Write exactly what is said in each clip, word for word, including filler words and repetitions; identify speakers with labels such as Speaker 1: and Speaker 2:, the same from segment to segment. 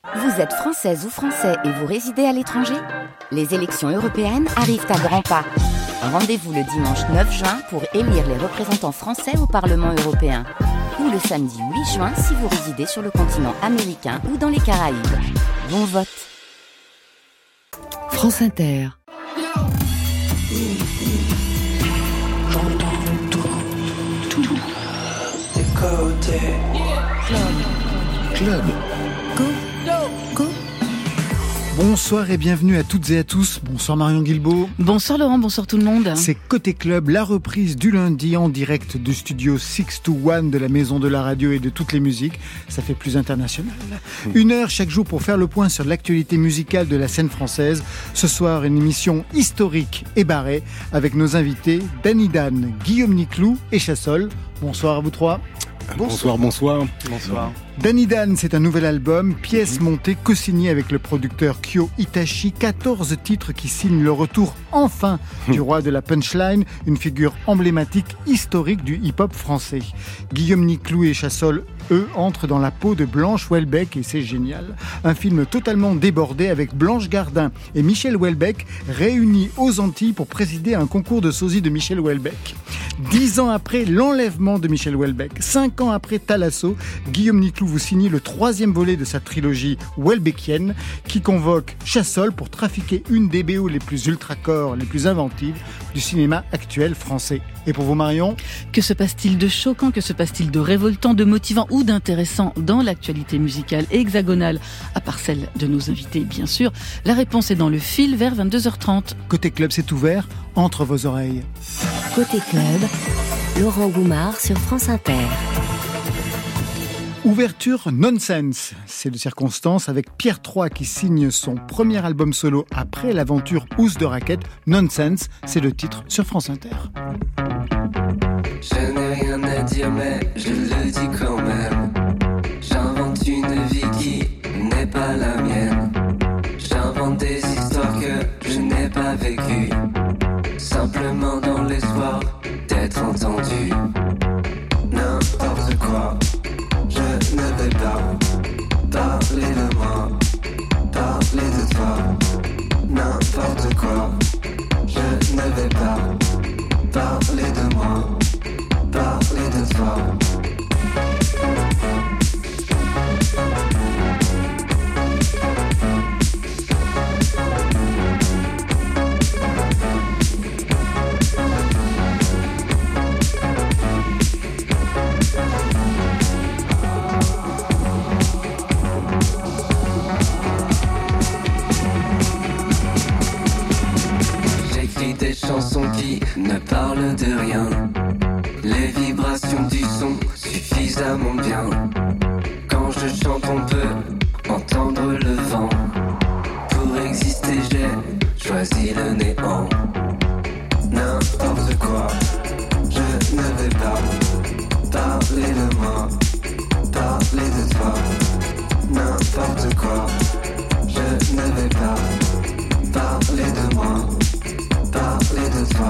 Speaker 1: Vous êtes française ou français et vous résidez à l'étranger ? Les élections européennes arrivent à grands pas. Rendez-vous le dimanche neuf juin pour élire les représentants français au Parlement européen. Ou le samedi huit juin si vous résidez sur le continent américain ou dans les Caraïbes. Bon vote.
Speaker 2: France Inter.
Speaker 3: J'entends tout, tout, des côtés.
Speaker 2: Club.
Speaker 4: Club.
Speaker 2: Go. Go.
Speaker 4: Bonsoir et bienvenue à toutes et à tous. Bonsoir Marion Guilbault.
Speaker 5: Bonsoir Laurent, bonsoir tout le monde.
Speaker 4: C'est Côté Club, la reprise du lundi en direct du studio six to one de la Maison de la Radio et de toutes les musiques. Ça fait plus international. Une heure chaque jour pour faire le point sur l'actualité musicale de la scène française. Ce soir, une émission historique et barrée avec nos invités Danny Dan, Guillaume Niclou et Chassol. Bonsoir à vous trois.
Speaker 6: Bonsoir, bonsoir. Bonsoir.
Speaker 4: Danny Dan, c'est un nouvel album, pièce montée, co-signé avec le producteur Kyo Itachi. quatorze titres qui signent le retour, enfin, du roi de la punchline, une figure emblématique, historique du hip-hop français. Guillaume Niclou et Chassol, eux, entrent dans la peau de Blanche Houellebecq et c'est génial. Un film totalement débordé avec Blanche Gardin et Michel Houellebecq réunis aux Antilles pour présider un concours de sosie de Michel Houellebecq. Dix ans après l'enlèvement de Michel Houellebecq, cinq ans après Thalasso, Guillaume Niclou vous signe le troisième volet de sa trilogie Houellebecqienne qui convoque Chassol pour trafiquer une des B O les plus ultra-corps, les plus inventives du cinéma actuel français. Et pour vous Marion ?
Speaker 5: Que se passe-t-il de choquant, que se passe-t-il de révoltant, de motivant ou d'intéressant dans l'actualité musicale hexagonale, à part celle de nos invités bien sûr ? La réponse est dans le fil vers vingt-deux heures trente.
Speaker 4: Côté Club, c'est ouvert entre vos oreilles.
Speaker 2: Côté Club, Laurent Goumard sur France Inter.
Speaker 4: Ouverture Nonsense, c'est de circonstance avec Pierre trois qui signe son premier album solo après l'aventure Housse de Raquette. Nonsense, c'est le titre sur France Inter.
Speaker 3: Je n'ai rien à dire mais je le dis quand même. J'invente une vie qui n'est pas la mienne. J'invente des histoires que je n'ai pas vécues. Simplement dans l'espoir d'être entendu. N'importe quoi. Je ne vais pas parler de moi, parler de toi, n'importe quoi. Je ne vais pas parler de moi, parler de toi. Des chansons qui ne parlent de rien. Les vibrations du son suffisamment bien. Quand je chante on peut entendre le vent. Pour exister j'ai choisi le néant. N'importe quoi. Je ne vais pas parler de moi, parler de toi. N'importe quoi. Je ne vais pas parler de moi, parler de toi.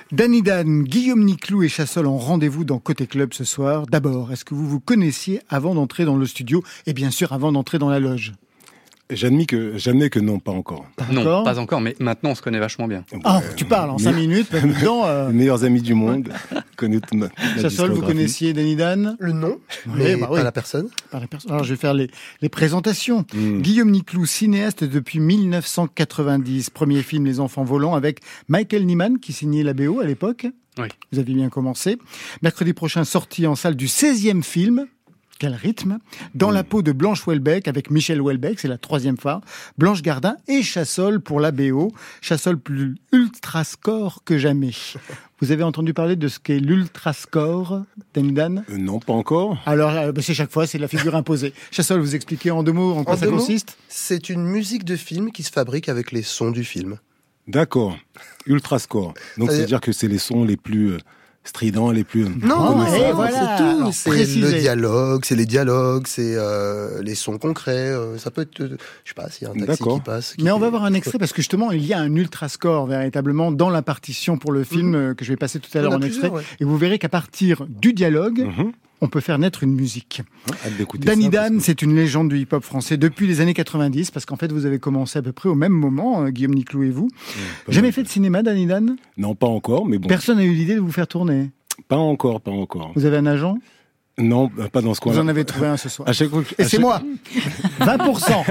Speaker 4: Danny Dan, Guillaume Niclou et Chassol ont rendez-vous dans Côté Club ce soir. D'abord, est-ce que vous vous connaissiez avant d'entrer dans le studio et bien sûr avant d'entrer dans la loge?
Speaker 6: J'admets que, j'admets que non, pas encore.
Speaker 7: Non,
Speaker 4: D'accord.
Speaker 7: pas encore, mais maintenant on se connaît vachement bien.
Speaker 4: Ah, tu parles en cinq minutes, même temps. Euh...
Speaker 6: Les meilleurs amis du monde. Connais toute ma, ma
Speaker 4: Chassol, vous connaissiez Danny Dan?
Speaker 8: Le nom,
Speaker 4: Oui,
Speaker 8: mais
Speaker 4: bah
Speaker 8: pas
Speaker 4: oui.
Speaker 8: la personne.
Speaker 4: Par les personnes. Alors, je vais faire les, les présentations.
Speaker 6: Mm.
Speaker 4: Guillaume Niclou, cinéaste depuis mille neuf cent quatre-vingt-dix. Premier film, Les Enfants Volants, avec Michael Nyman, qui signait la B O à l'époque.
Speaker 7: Oui.
Speaker 4: Vous aviez bien commencé. Mercredi prochain, sortie en salle du seizième film. Quel rythme! Dans la peau de Blanche Houellebecq, avec Michel Houellebecq, c'est la troisième fois. Blanche Gardin et Chassol pour la B O. Chassol plus ultra score que jamais. Vous avez entendu parler de ce qu'est l'ultra score, Danny Dan?
Speaker 6: Euh, non, pas encore.
Speaker 4: Alors, euh, bah, c'est chaque fois, c'est la figure imposée. Chassol, vous expliquez en deux mots en quoi
Speaker 8: En
Speaker 4: ça
Speaker 8: deux mots,
Speaker 4: consiste?
Speaker 8: C'est une musique de film qui se fabrique avec les sons du film.
Speaker 6: D'accord. Ultra score. Donc,
Speaker 8: C'est-à-dire-
Speaker 6: c'est-à-dire que c'est les sons les plus euh, stridents, les plus...
Speaker 4: Non,
Speaker 8: non,
Speaker 4: et
Speaker 8: non,
Speaker 4: voilà.
Speaker 8: c'est
Speaker 4: Alors,
Speaker 8: tout. C'est
Speaker 4: précisez.
Speaker 8: le dialogue, c'est les dialogues, c'est euh, les sons concrets. euh, ça peut être, euh, je sais pas, s'il y a un taxi
Speaker 6: D'accord.
Speaker 8: qui passe. qui
Speaker 4: Mais on
Speaker 8: fait-
Speaker 4: va voir un extrait parce que justement, il y a un ultra score véritablement dans la partition pour le film euh, que je vais passer tout à
Speaker 8: Il y
Speaker 4: l'heure
Speaker 8: en a
Speaker 4: en extrait.
Speaker 8: plusieurs, ouais.
Speaker 4: Et vous verrez qu'à partir du dialogue,
Speaker 6: Mhm.
Speaker 4: on peut faire naître une musique.
Speaker 6: Hâte d'écouter
Speaker 4: Danny
Speaker 6: ça, parce
Speaker 4: Dan,
Speaker 6: que-
Speaker 4: c'est une légende du hip-hop français depuis les années quatre-vingt-dix, parce qu'en fait, vous avez commencé à peu près au même moment, euh, Guillaume Niclou et vous.
Speaker 6: Pas
Speaker 4: Jamais
Speaker 6: mal.
Speaker 4: fait de cinéma, Danny Dan?
Speaker 6: Non, pas encore, mais bon.
Speaker 4: Personne n'a eu l'idée de vous faire tourner.
Speaker 6: Pas encore, pas encore.
Speaker 4: Vous avez un agent?
Speaker 6: Non, pas dans ce
Speaker 4: Vous
Speaker 6: coin-là.
Speaker 4: en avez trouvé un ce soir.
Speaker 6: À chaque fois que,
Speaker 4: Et
Speaker 6: à
Speaker 4: c'est
Speaker 6: chaque-
Speaker 4: moi vingt pour cent.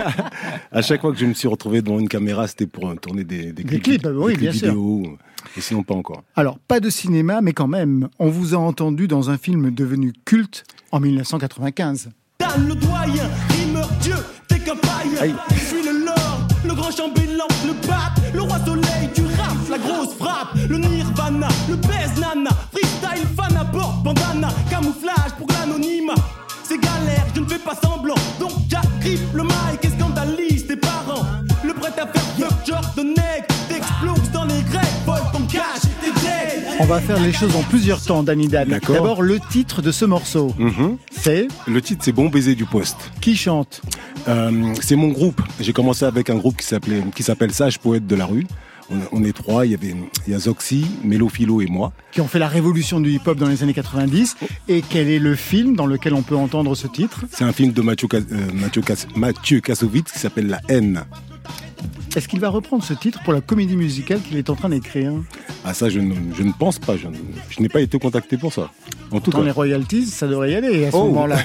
Speaker 6: À chaque fois que je me suis retrouvé devant une caméra, c'était pour euh, tourner des, des clips,
Speaker 4: clips, oui,
Speaker 6: des
Speaker 4: bien
Speaker 6: clips
Speaker 4: sûr.
Speaker 6: vidéo. Et sinon, pas encore.
Speaker 4: Alors, pas de cinéma, mais quand même, on vous a entendu dans un film devenu culte en mille neuf cent quatre-vingt-quinze.
Speaker 9: Dan le doyen, rimeur Dieu, t'es qu'un païen. Je suis le lord, le grand chambellan, le pape, le roi soleil du rap, la grosse frappe, le nirvana, le baise nana, freestyle fan à bord, bandana, camouflage pour l'anonymat. C'est galère, je ne fais pas semblant, donc j'arrive le mic et scandalise tes parents. Le prêt à faire fuck genre de nègre, t'exploses dans les grecs, vole ton cash, t'es dead.
Speaker 4: On va faire les choses en plusieurs temps, Danny Dan.
Speaker 6: D'accord.
Speaker 4: D'abord, le titre de ce morceau,
Speaker 6: Mhm.
Speaker 4: c'est
Speaker 6: Le titre, c'est Bon baiser du poste.
Speaker 4: qui chante?
Speaker 6: Euh, c'est mon groupe. J'ai commencé avec un groupe qui s'appelait, qui s'appelle Sage Poète de la rue. On, on est trois. Il y avait, il y a Zoxy, Mélo Philo et moi.
Speaker 4: Qui ont fait la révolution du hip-hop dans les années quatre-vingt-dix. Et quel est le film dans lequel on peut entendre ce titre?
Speaker 6: C'est un film de Mathieu, Kas- euh, Mathieu, Kas- Mathieu Kassovitz qui s'appelle La haine.
Speaker 4: Est-ce qu'il va reprendre ce titre pour la comédie musicale qu'il est en train d'écrire?
Speaker 6: Ah ça, je ne, je ne pense pas. Je, ne- je n'ai pas été contacté pour ça. En tout
Speaker 4: Dans
Speaker 6: cas.
Speaker 4: les royalties, ça devrait y aller à ce
Speaker 6: Oh.
Speaker 4: moment-là.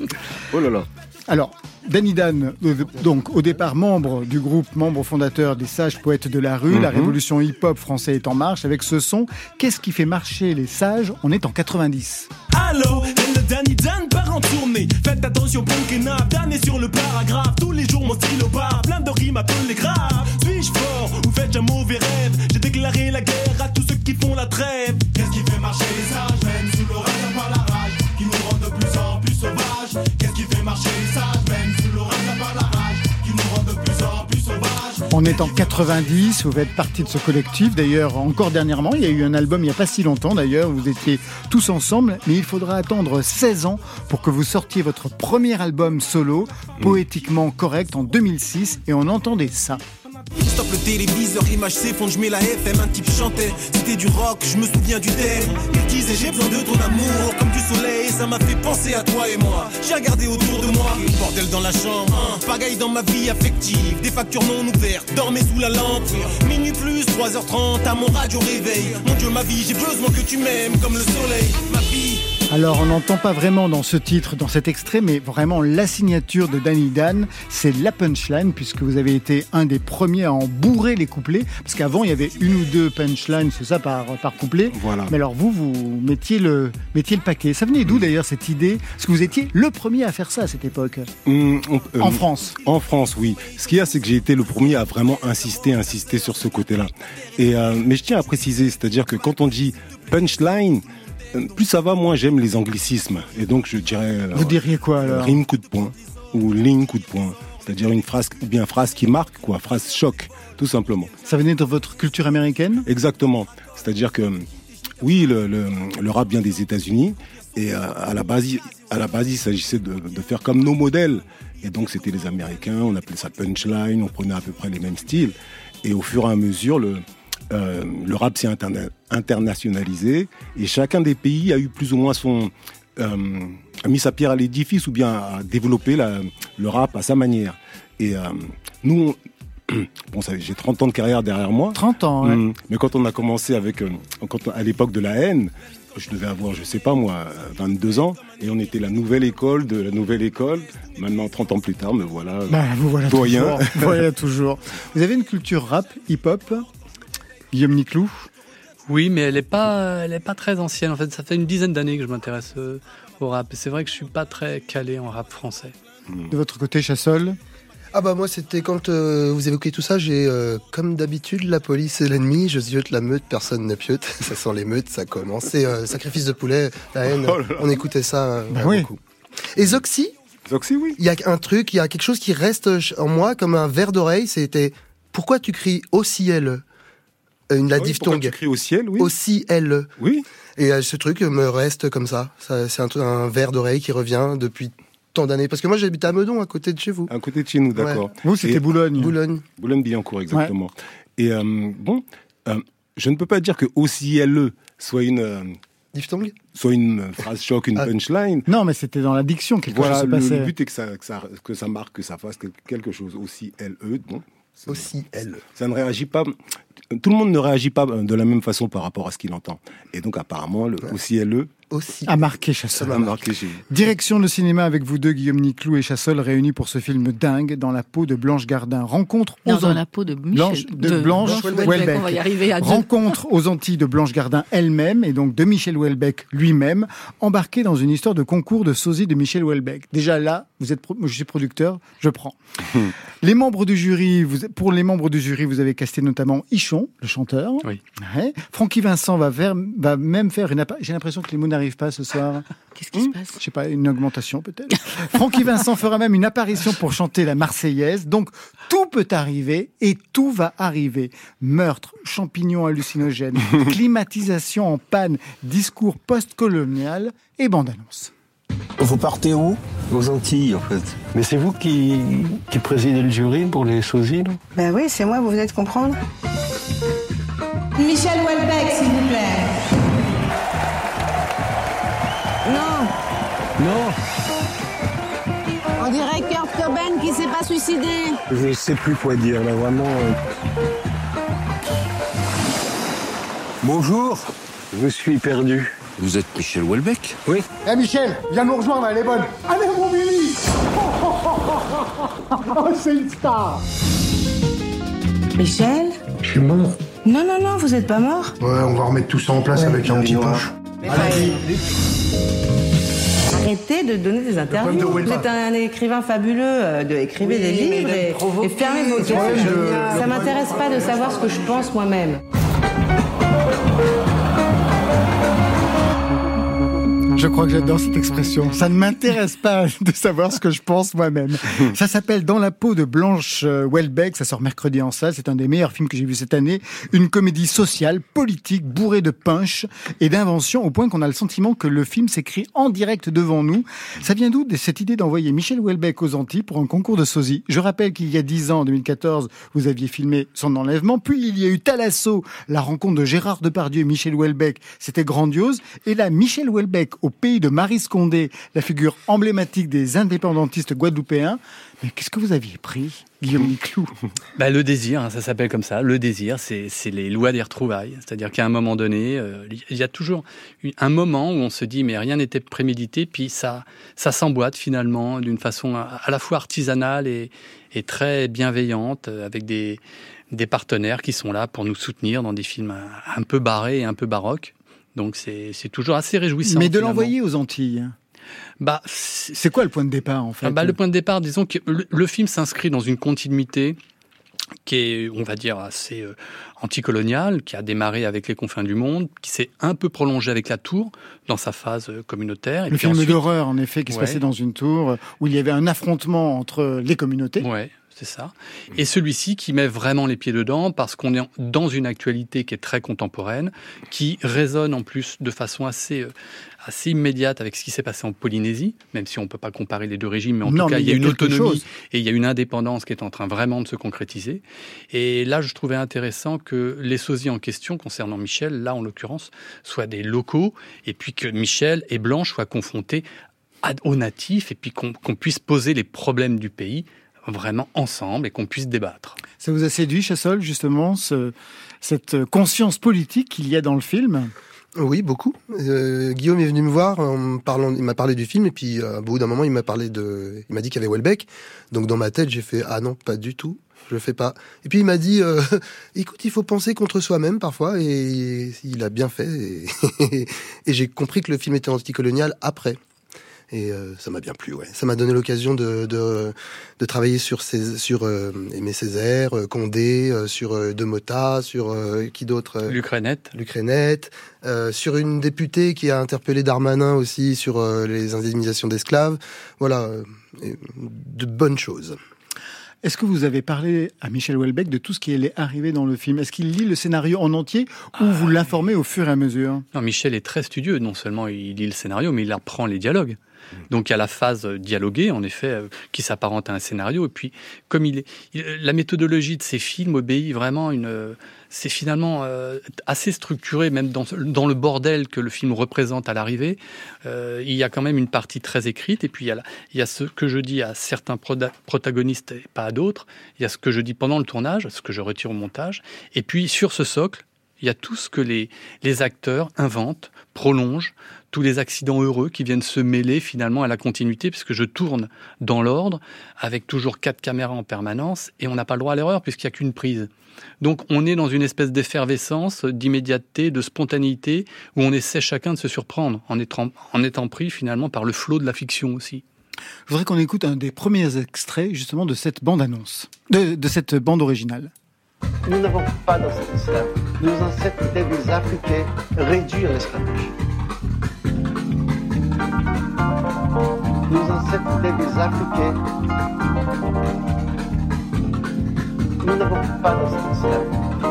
Speaker 6: Oh là là.
Speaker 4: Alors, Danny Dan, euh, donc au départ membre du groupe, membre fondateur des Sages Poètes de la rue, la
Speaker 6: Mhm.
Speaker 4: révolution hip-hop français est en marche avec ce son. Qu'est-ce qui fait marcher les Sages? On est en quatre-vingt-dix.
Speaker 9: Allô, c'est le Danny Dan part en tournée. Faites attention, bon kenap, Dan est sur le paragraphe. Tous les jours mon stylo part, plein de rimes appelées graves. Suis-je fort ou fais-je un mauvais rêve? J'ai déclaré la guerre à tous ceux qui font la trêve. Qu'est-ce qui fait marcher les sages? Même sous l'orage par la rage, qui nous rend de plus en plus sauvages. Qu'est-ce qui fait marcher les sages? Même sous l'orage par la rage, qui nous rend de plus en plus sauvages.
Speaker 4: On est en quatre-vingt-dix, vous faites partie de ce collectif. D'ailleurs, encore dernièrement, il y a eu un album il n'y a pas si longtemps d'ailleurs, vous étiez tous ensemble, mais il faudra attendre seize ans pour que vous sortiez votre premier album solo, poétiquement correct, en deux mille six, et on entendait ça.
Speaker 9: Stop le téléviseur, l'image s'effondre, je mets la F M, un type chantait, c'était du rock, je me souviens du thème. Il disait j'ai besoin de ton amour, comme du soleil, ça m'a fait penser à toi et moi. J'ai regardé autour de moi, bordel dans la chambre, pagaille dans ma vie affective, des factures non ouvertes, dormais sous la lampe. Minuit plus, trois heures trente, à mon radio réveil. Mon Dieu, ma vie, j'ai besoin que tu m'aimes comme le soleil, ma vie.
Speaker 4: Alors, on n'entend pas vraiment dans ce titre, dans cet extrait, mais vraiment la signature de Danny Dan, c'est la punchline, puisque vous avez été un des premiers à en bourrer les couplets, parce qu'avant, il y avait une ou deux punchlines, c'est ça, par, par couplet.
Speaker 6: Voilà.
Speaker 4: Mais alors, vous, vous mettiez le, mettiez le paquet. Ça venait d'où, d'ailleurs, cette idée? Parce que vous étiez le premier à faire ça à cette époque,
Speaker 6: Hum, on- euh,
Speaker 4: en France.
Speaker 6: En France, oui. Ce qu'il y a, c'est que j'ai été le premier à vraiment insister, insister sur ce côté-là. Et euh, mais je tiens à préciser, c'est-à-dire que quand on dit punchline, euh, plus ça va, moins j'aime les anglicismes. Et donc je dirais alors,
Speaker 4: Vous diriez quoi, alors?
Speaker 6: rime coup de poing ou ligne coup de poing, c'est-à-dire une phrase ou bien phrase qui marque, quoi, phrase choc, tout simplement.
Speaker 4: Ça venait de votre culture américaine?
Speaker 6: Exactement. C'est-à-dire que oui, le, le, le rap vient des États-Unis et euh, à la base, il- à la base, il s'agissait de, de faire comme nos modèles. Et donc, c'était les Américains. On appelait ça punchline. On prenait à peu près les mêmes styles. Et au fur et à mesure, le euh, le rap s'est interna- internationalisé et chacun des pays a eu plus ou moins son euh, a mis sa pierre à l'édifice ou bien a développé la, le rap à sa manière. Et euh, nous, on, bon, ça, j'ai trente ans de carrière derrière moi.
Speaker 4: trente ans, ouais.
Speaker 6: Hum, mais quand on a commencé avec, euh, quand, à l'époque de la haine, je devais avoir, je sais pas moi, vingt-deux ans, et on était la nouvelle école de la nouvelle école. Maintenant, trente ans plus tard, me voilà,
Speaker 4: bah, vous voilà
Speaker 6: doyen.
Speaker 4: Toujours. Voilà toujours. Vous avez une culture rap, hip-hop, Guillaume Niclou?
Speaker 7: Oui, mais elle est pas, elle est pas très ancienne. En fait, ça fait une dizaine d'années que je m'intéresse euh, au rap. Et c'est vrai que je suis pas très calé en rap français.
Speaker 4: De votre côté, Chassol?
Speaker 8: Ah bah moi c'était quand euh, vous évoquez tout ça, j'ai euh, comme d'habitude la police et l'ennemi, je ziote la meute, personne ne piote, ça sent les meutes, ça commence. C'est euh, Sacrifice de poulet, la haine, oh on écoutait ça euh,
Speaker 4: bah oui.
Speaker 8: beaucoup. Et Zoxy,
Speaker 6: Zoxy oui.
Speaker 8: Il y a un truc, il y a quelque chose qui reste en moi comme un verre d'oreille, c'était pourquoi tu cries au ciel, une la
Speaker 6: oui,
Speaker 8: diphtongue.
Speaker 6: Pourquoi tu cries au ciel, oui.
Speaker 8: Au ciel.
Speaker 6: Oui.
Speaker 8: Et euh, ce truc me reste comme ça, ça c'est un, un verre d'oreille qui revient depuis tant d'années. Parce que moi, j'habite à Meudon, à côté de chez vous.
Speaker 6: À côté de chez nous, d'accord.
Speaker 8: Ouais.
Speaker 4: Vous, c'était
Speaker 6: Et
Speaker 4: Boulogne.
Speaker 8: Boulogne.
Speaker 6: Boulogne-Billancourt, exactement. Ouais. Et euh, bon, euh, je ne peux pas dire que O C L E soit une... Euh,
Speaker 8: diphtongue
Speaker 6: soit une phrase choc, une ah. punchline.
Speaker 4: Non, mais c'était dans la diction quelque
Speaker 6: voilà,
Speaker 4: chose se
Speaker 6: le,
Speaker 4: passait.
Speaker 6: Le but est que ça, que, ça, que ça marque, que ça fasse quelque chose. O C L E, bon.
Speaker 8: O C L E.
Speaker 6: Ça ne réagit pas... Tout le monde ne réagit pas de la même façon par rapport à ce qu'il entend. Et donc, apparemment, le ouais. O C L E...
Speaker 8: Aussi.
Speaker 4: A marqué Chassol.
Speaker 6: A marqué chez vous.
Speaker 4: Direction le cinéma avec vous deux, Guillaume Niclou et Chassol, réunis pour ce film dingue, Dans la peau de Blanche Gardin. Rencontre
Speaker 5: non,
Speaker 4: aux
Speaker 5: dans an... la peau de, Michel...
Speaker 4: Blanche, de, de Blanche, Blanche Houellebecq.
Speaker 5: On va y arriver à deux.
Speaker 4: Rencontre aux Antilles de Blanche Gardin elle-même et donc de Michel Houellebecq lui-même, embarqué dans une histoire de concours de sosie de Michel Houellebecq. Déjà là, vous êtes, pro... je suis producteur, je prends. Les membres du jury, vous... pour les membres du jury, vous avez casté notamment Ichon, le chanteur.
Speaker 7: Oui.
Speaker 4: Ouais. Francky Vincent va, faire, va même faire une... J'ai l'impression que les mots n'arrivent pas ce soir.
Speaker 5: Qu'est-ce qui mmh. se passe ?
Speaker 4: Je sais pas, une augmentation peut-être. Francky Vincent fera même une apparition pour chanter la Marseillaise. Donc tout peut arriver et tout va arriver. Meurtre, champignons hallucinogènes, climatisation en panne, discours post-colonial et bande-annonce.
Speaker 10: Vous partez où ? Aux Antilles, en fait. Mais c'est vous qui, qui présidez le jury pour les sosies, non ?
Speaker 11: Ben oui, c'est moi, vous venez de comprendre. Michel Houellebecq, s'il vous plaît. Non.
Speaker 10: Non.
Speaker 11: On dirait Kurt Cobain qui s'est pas suicidé.
Speaker 10: Je sais plus quoi dire, là, vraiment. Euh... Bonjour, je suis perdu.
Speaker 12: Vous êtes Michel Houellebecq ?
Speaker 10: Oui.
Speaker 13: Eh hey Michel, viens nous rejoindre, elle est bonne. Allez mon Billy. Oh, c'est une star.
Speaker 11: Michel ?
Speaker 13: Je suis mort.
Speaker 11: Non, non, non, vous n'êtes pas mort.
Speaker 13: Ouais, on va remettre tout ça en place ouais, avec un petit punch.
Speaker 11: Allez. Arrêtez de donner des interviews. De vous êtes un écrivain fabuleux, euh, de écrivez oui, des livres et, et fermez vos gueules. Ouais, je... Ça m'intéresse pas de savoir ce que je pense moi-même.
Speaker 4: Je crois que j'adore cette expression. Ça ne m'intéresse pas de savoir ce que je pense moi-même. Ça s'appelle Dans la peau de Blanche Houellebecq. Ça sort mercredi en salle. C'est un des meilleurs films que j'ai vu cette année. Une comédie sociale, politique, bourrée de punch et d'invention au point qu'on a le sentiment que le film s'écrit en direct devant nous. Ça vient d'où de cette idée d'envoyer Michel Houellebecq aux Antilles pour un concours de sosie ? Je rappelle qu'il y a dix ans, en deux mille quatorze, vous aviez filmé son enlèvement. Puis il y a eu Thalasso, la rencontre de Gérard Depardieu et Michel Houellebecq. C'était grandiose. Et là, Michel Houellebecq au pays de Maryse Condé, la figure emblématique des indépendantistes guadeloupéens. Mais qu'est-ce que vous aviez pris, Guillaume Niclou ?
Speaker 7: Bah, le désir, hein, ça s'appelle comme ça. Le désir, c'est, c'est les lois des retrouvailles. C'est-à-dire qu'à un moment donné, euh, il y a toujours un moment où on se dit mais rien n'était prémédité, puis ça, ça s'emboîte finalement d'une façon à la fois artisanale et, et très bienveillante, avec des, des partenaires qui sont là pour nous soutenir dans des films un peu barrés et un peu baroques. Donc c'est, c'est toujours assez réjouissant.
Speaker 4: Mais de
Speaker 7: finalement.
Speaker 4: l'envoyer aux Antilles,
Speaker 7: bah,
Speaker 4: c'est... c'est quoi le point de départ en fait ?
Speaker 7: bah, Le point de départ, disons que le, le film s'inscrit dans une continuité qui est, on va dire, assez euh, anticoloniale, qui a démarré avec Les Confins du Monde, qui s'est un peu prolongée avec La Tour, dans sa phase euh, communautaire. Et
Speaker 4: le
Speaker 7: puis
Speaker 4: film
Speaker 7: ensuite,
Speaker 4: d'horreur, en effet, qui
Speaker 7: ouais.
Speaker 4: se passait dans une tour, où il y avait un affrontement entre les communautés.
Speaker 7: Ouais. c'est ça. Et celui-ci qui met vraiment les pieds dedans parce qu'on est dans une actualité qui est très contemporaine, qui résonne en plus de façon assez, assez immédiate avec ce qui s'est passé en Polynésie, même si on ne peut pas comparer les deux régimes, mais en non, tout cas, il y a, y a une autonomie chose. Et il y a une indépendance qui est en train vraiment de se concrétiser. Et là, je trouvais intéressant que les sosies en question, concernant Michel, là en l'occurrence, soient des locaux, et puis que Michel et Blanche soient confrontés aux natifs, et puis qu'on, qu'on puisse poser les problèmes du pays vraiment ensemble et qu'on puisse débattre.
Speaker 4: Ça vous a séduit, Chassol, justement, ce, cette conscience politique qu'il y a dans le film ?
Speaker 8: Oui, beaucoup. Euh, Guillaume est venu me voir en me parlant, il m'a parlé du film et puis euh, au bout d'un moment il m'a parlé de, il m'a dit qu'il y avait Houellebecq. Donc dans ma tête j'ai fait ah non pas du tout, je le fais pas. Et puis il m'a dit euh, écoute il faut penser contre soi-même parfois et il a bien fait et, et j'ai compris que le film était anticolonial après. Et euh, ça m'a bien plu, ouais. Ça m'a donné l'occasion de de, de travailler sur ces, sur euh, Aimé Césaire, euh, Condé, euh, sur euh, De Mota, sur euh, qui d'autre euh,
Speaker 7: Luc Reynette.
Speaker 8: Luc Reynette, euh, sur une députée qui a interpellé Darmanin aussi sur euh, les indemnisations d'esclaves. Voilà, euh, de bonnes choses.
Speaker 4: Est-ce que vous avez parlé à Michel Houellebecq de tout ce qui allait arriver dans le film ? Est-ce qu'il lit le scénario en entier ou ah, vous l'informez au fur et à mesure ?
Speaker 7: Non, Michel est très studieux. Non seulement il lit le scénario, mais il apprend les dialogues. Donc il y a la phase dialoguée, en effet, euh, qui s'apparente à un scénario. Et puis, comme il est, il, la méthodologie de ces films obéit vraiment une, euh, c'est finalement euh, assez structuré, même dans, dans le bordel que le film représente à l'arrivée. Euh, il y a quand même une partie très écrite. Et puis il y a, la, il y a ce que je dis à certains proda- protagonistes et pas à d'autres. Il y a ce que je dis pendant le tournage, ce que je retire au montage. Et puis sur ce socle, il y a tout ce que les, les acteurs inventent, prolongent, tous les accidents heureux qui viennent se mêler finalement à la continuité, puisque je tourne dans l'ordre, avec toujours quatre caméras en permanence, et on n'a pas le droit à l'erreur, puisqu'il n'y a qu'une prise. Donc on est dans une espèce d'effervescence, d'immédiateté, de spontanéité, où on essaie chacun de se surprendre, en étant, en étant pris finalement par le flot de la fiction aussi.
Speaker 4: Je voudrais qu'on écoute un des premiers extraits justement de cette bande-annonce, de, de cette bande originale.
Speaker 14: Nous n'avons pas d'ancêtres esclaves. Nos ancêtres étaient des Africains réduits à l'esclavage. Nos ancêtres étaient des Africains. Nous n'avons pas d'ancêtres esclaves.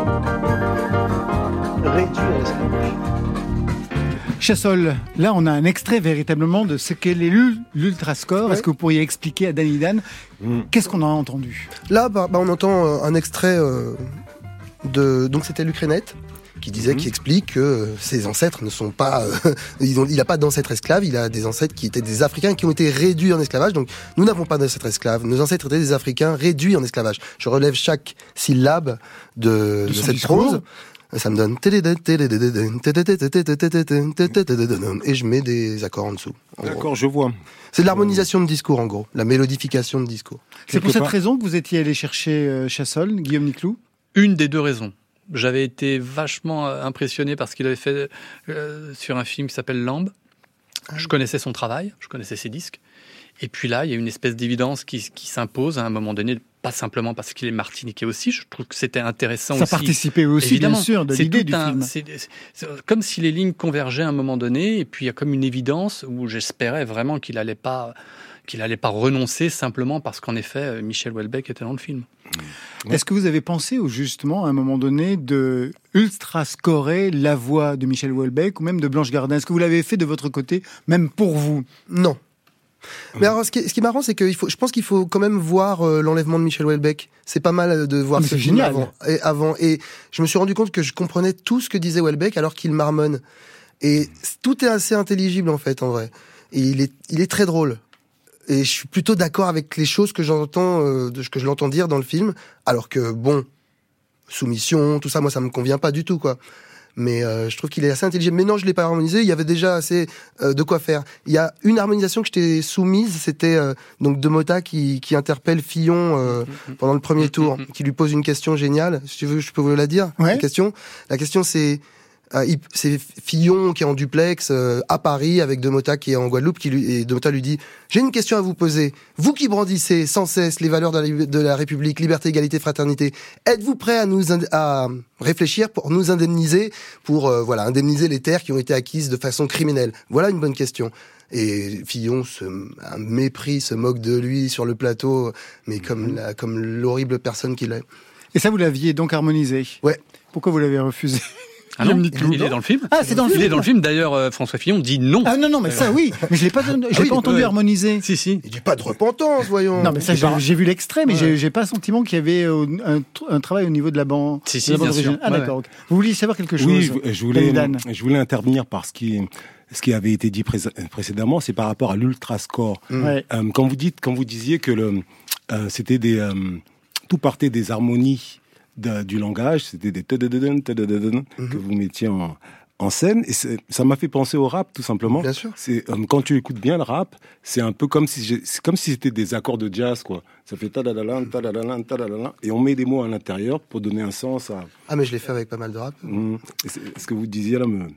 Speaker 14: Réduits à l'esclavage.
Speaker 4: Chassol, là on a un extrait véritablement de ce qu'est l'ultrascore. Ouais. Est-ce que vous pourriez expliquer à Danny Dan mmh. qu'est-ce qu'on a entendu ?
Speaker 8: Là, bah, bah, on entend un extrait euh, de... Donc c'était Luc Reynette qui disait, mmh. qui explique que euh, ses ancêtres ne sont pas... Euh, ils ont, il n'a pas d'ancêtres esclaves, il a des ancêtres qui étaient des Africains qui ont été réduits en esclavage. Donc nous n'avons pas d'ancêtres esclaves, nos ancêtres étaient des Africains réduits en esclavage. Je relève chaque syllabe de, de, de cette prose. Ça me donne et je mets des accords en dessous. En
Speaker 6: D'accord,
Speaker 8: gros.
Speaker 6: Je vois.
Speaker 8: C'est de l'harmonisation de discours en gros, la mélodification de discours.
Speaker 4: C'est pour cette raison que vous étiez allé chercher Chassol, Guillaume Niclou ?
Speaker 7: Une des deux raisons. J'avais été vachement impressionné par ce qu'il avait fait euh, sur un film qui s'appelle Lambe. Je connaissais son travail, je connaissais ses disques. Et puis là, il y a une espèce d'évidence qui, qui s'impose à un moment donné, pas simplement parce qu'il est martiniquais aussi, je trouve que c'était intéressant
Speaker 4: ça
Speaker 7: aussi.
Speaker 4: Ça participait aussi, évidemment, bien sûr, de
Speaker 7: c'est
Speaker 4: l'idée du
Speaker 7: un,
Speaker 4: film.
Speaker 7: C'est, c'est, c'est comme si les lignes convergeaient à un moment donné, et puis il y a comme une évidence où j'espérais vraiment qu'il allait pas, qu'il allait pas renoncer simplement parce qu'en effet, Michel Houellebecq était dans le film.
Speaker 4: Ouais. Est-ce que vous avez pensé, justement, à un moment donné, de ultra-scorer la voix de Michel Houellebecq ou même de Blanche Gardin ? Est-ce que vous l'avez fait de votre côté, même pour vous ?
Speaker 8: Non. Mais alors, ce qui est, ce qui est marrant, c'est que il faut, je pense qu'il faut quand même voir euh, l'enlèvement de Michel Houellebecq. C'est pas mal de voir
Speaker 4: mais
Speaker 8: ce film avant et, avant. Et je me suis rendu compte que je comprenais tout ce que disait Houellebecq alors qu'il marmonne. Et tout est assez intelligible, en fait, en vrai. Et il est, il est très drôle. Et je suis plutôt d'accord avec les choses que j'entends, euh, de, que je l'entends dire dans le film. Alors que, bon, soumission, tout ça, moi, ça me convient pas du tout, quoi. Mais euh, je trouve qu'il est assez intelligent. Mais non, je l'ai pas harmonisé. Il y avait déjà assez euh, de quoi faire. Il y a une harmonisation que je t'ai soumise. C'était euh, donc De Mota qui, qui interpelle Fillon euh, pendant le premier tour, qui lui pose une question géniale. Si tu veux, je peux vous la dire.
Speaker 4: Ouais.
Speaker 8: La question, la question, c'est euh, il, c'est Fillon qui est en duplex euh, à Paris avec De Mota qui est en Guadeloupe. Qui lui, et De Mota lui dit: j'ai une question à vous poser. Vous qui brandissez sans cesse les valeurs de la, de la République, liberté, égalité, fraternité, êtes-vous prêt à nous à réfléchir pour nous indemniser, pour euh, voilà indemniser les terres qui ont été acquises de façon criminelle? Voilà une bonne question. Et Fillon, se, un mépris, se moque de lui sur le plateau, mais comme, la, comme l'horrible personne qu'il est.
Speaker 4: Et ça, vous l'aviez donc harmonisé ?
Speaker 8: Ouais.
Speaker 4: Pourquoi vous l'avez refusé ?
Speaker 7: Ah non, il est dans le film.
Speaker 4: Ah, c'est dans le
Speaker 7: il
Speaker 4: film.
Speaker 7: Il est dans le film. D'ailleurs, euh, François Fillon dit non.
Speaker 4: Ah non, non, mais ça, oui. Mais je l'ai pas, je l'ai
Speaker 8: ah oui,
Speaker 4: pas entendu
Speaker 8: ouais.
Speaker 4: harmoniser.
Speaker 7: Si, si.
Speaker 8: Il dit pas de repentance, voyons.
Speaker 4: Non, mais ça, j'ai, j'ai vu l'extrait, mais
Speaker 8: ouais.
Speaker 4: j'ai, j'ai pas le sentiment qu'il y avait euh, un, un travail au niveau de la bande.
Speaker 7: Si, si,
Speaker 4: de la bande
Speaker 7: bien sûr.
Speaker 4: Ah,
Speaker 7: ouais,
Speaker 4: d'accord.
Speaker 7: ouais.
Speaker 4: Okay. Vous vouliez savoir quelque chose ?
Speaker 6: Oui, je, je voulais, je voulais intervenir par ce qui, ce qui avait été dit pré- précédemment, c'est par rapport à l'ultrascore.
Speaker 4: Mmh. Ouais.
Speaker 6: Euh, quand vous dites, quand vous disiez que le, euh, c'était des, euh, tout partait des harmonies de, du langage, c'était des tadadadun, tadadadun, mm-hmm. que vous mettiez en, en scène, et ça m'a fait penser au rap, tout simplement.
Speaker 8: Bien sûr.
Speaker 6: C'est, euh, quand tu écoutes bien le rap, c'est un peu comme si, j'ai, c'est comme si c'était des accords de jazz, quoi. Ça fait tadadalan, tadadalan, tadadalan, et on met des mots à l'intérieur pour donner un sens à...
Speaker 8: Ah, mais je l'ai fait avec pas mal de rap.
Speaker 6: Mmh. Ce que vous disiez là me...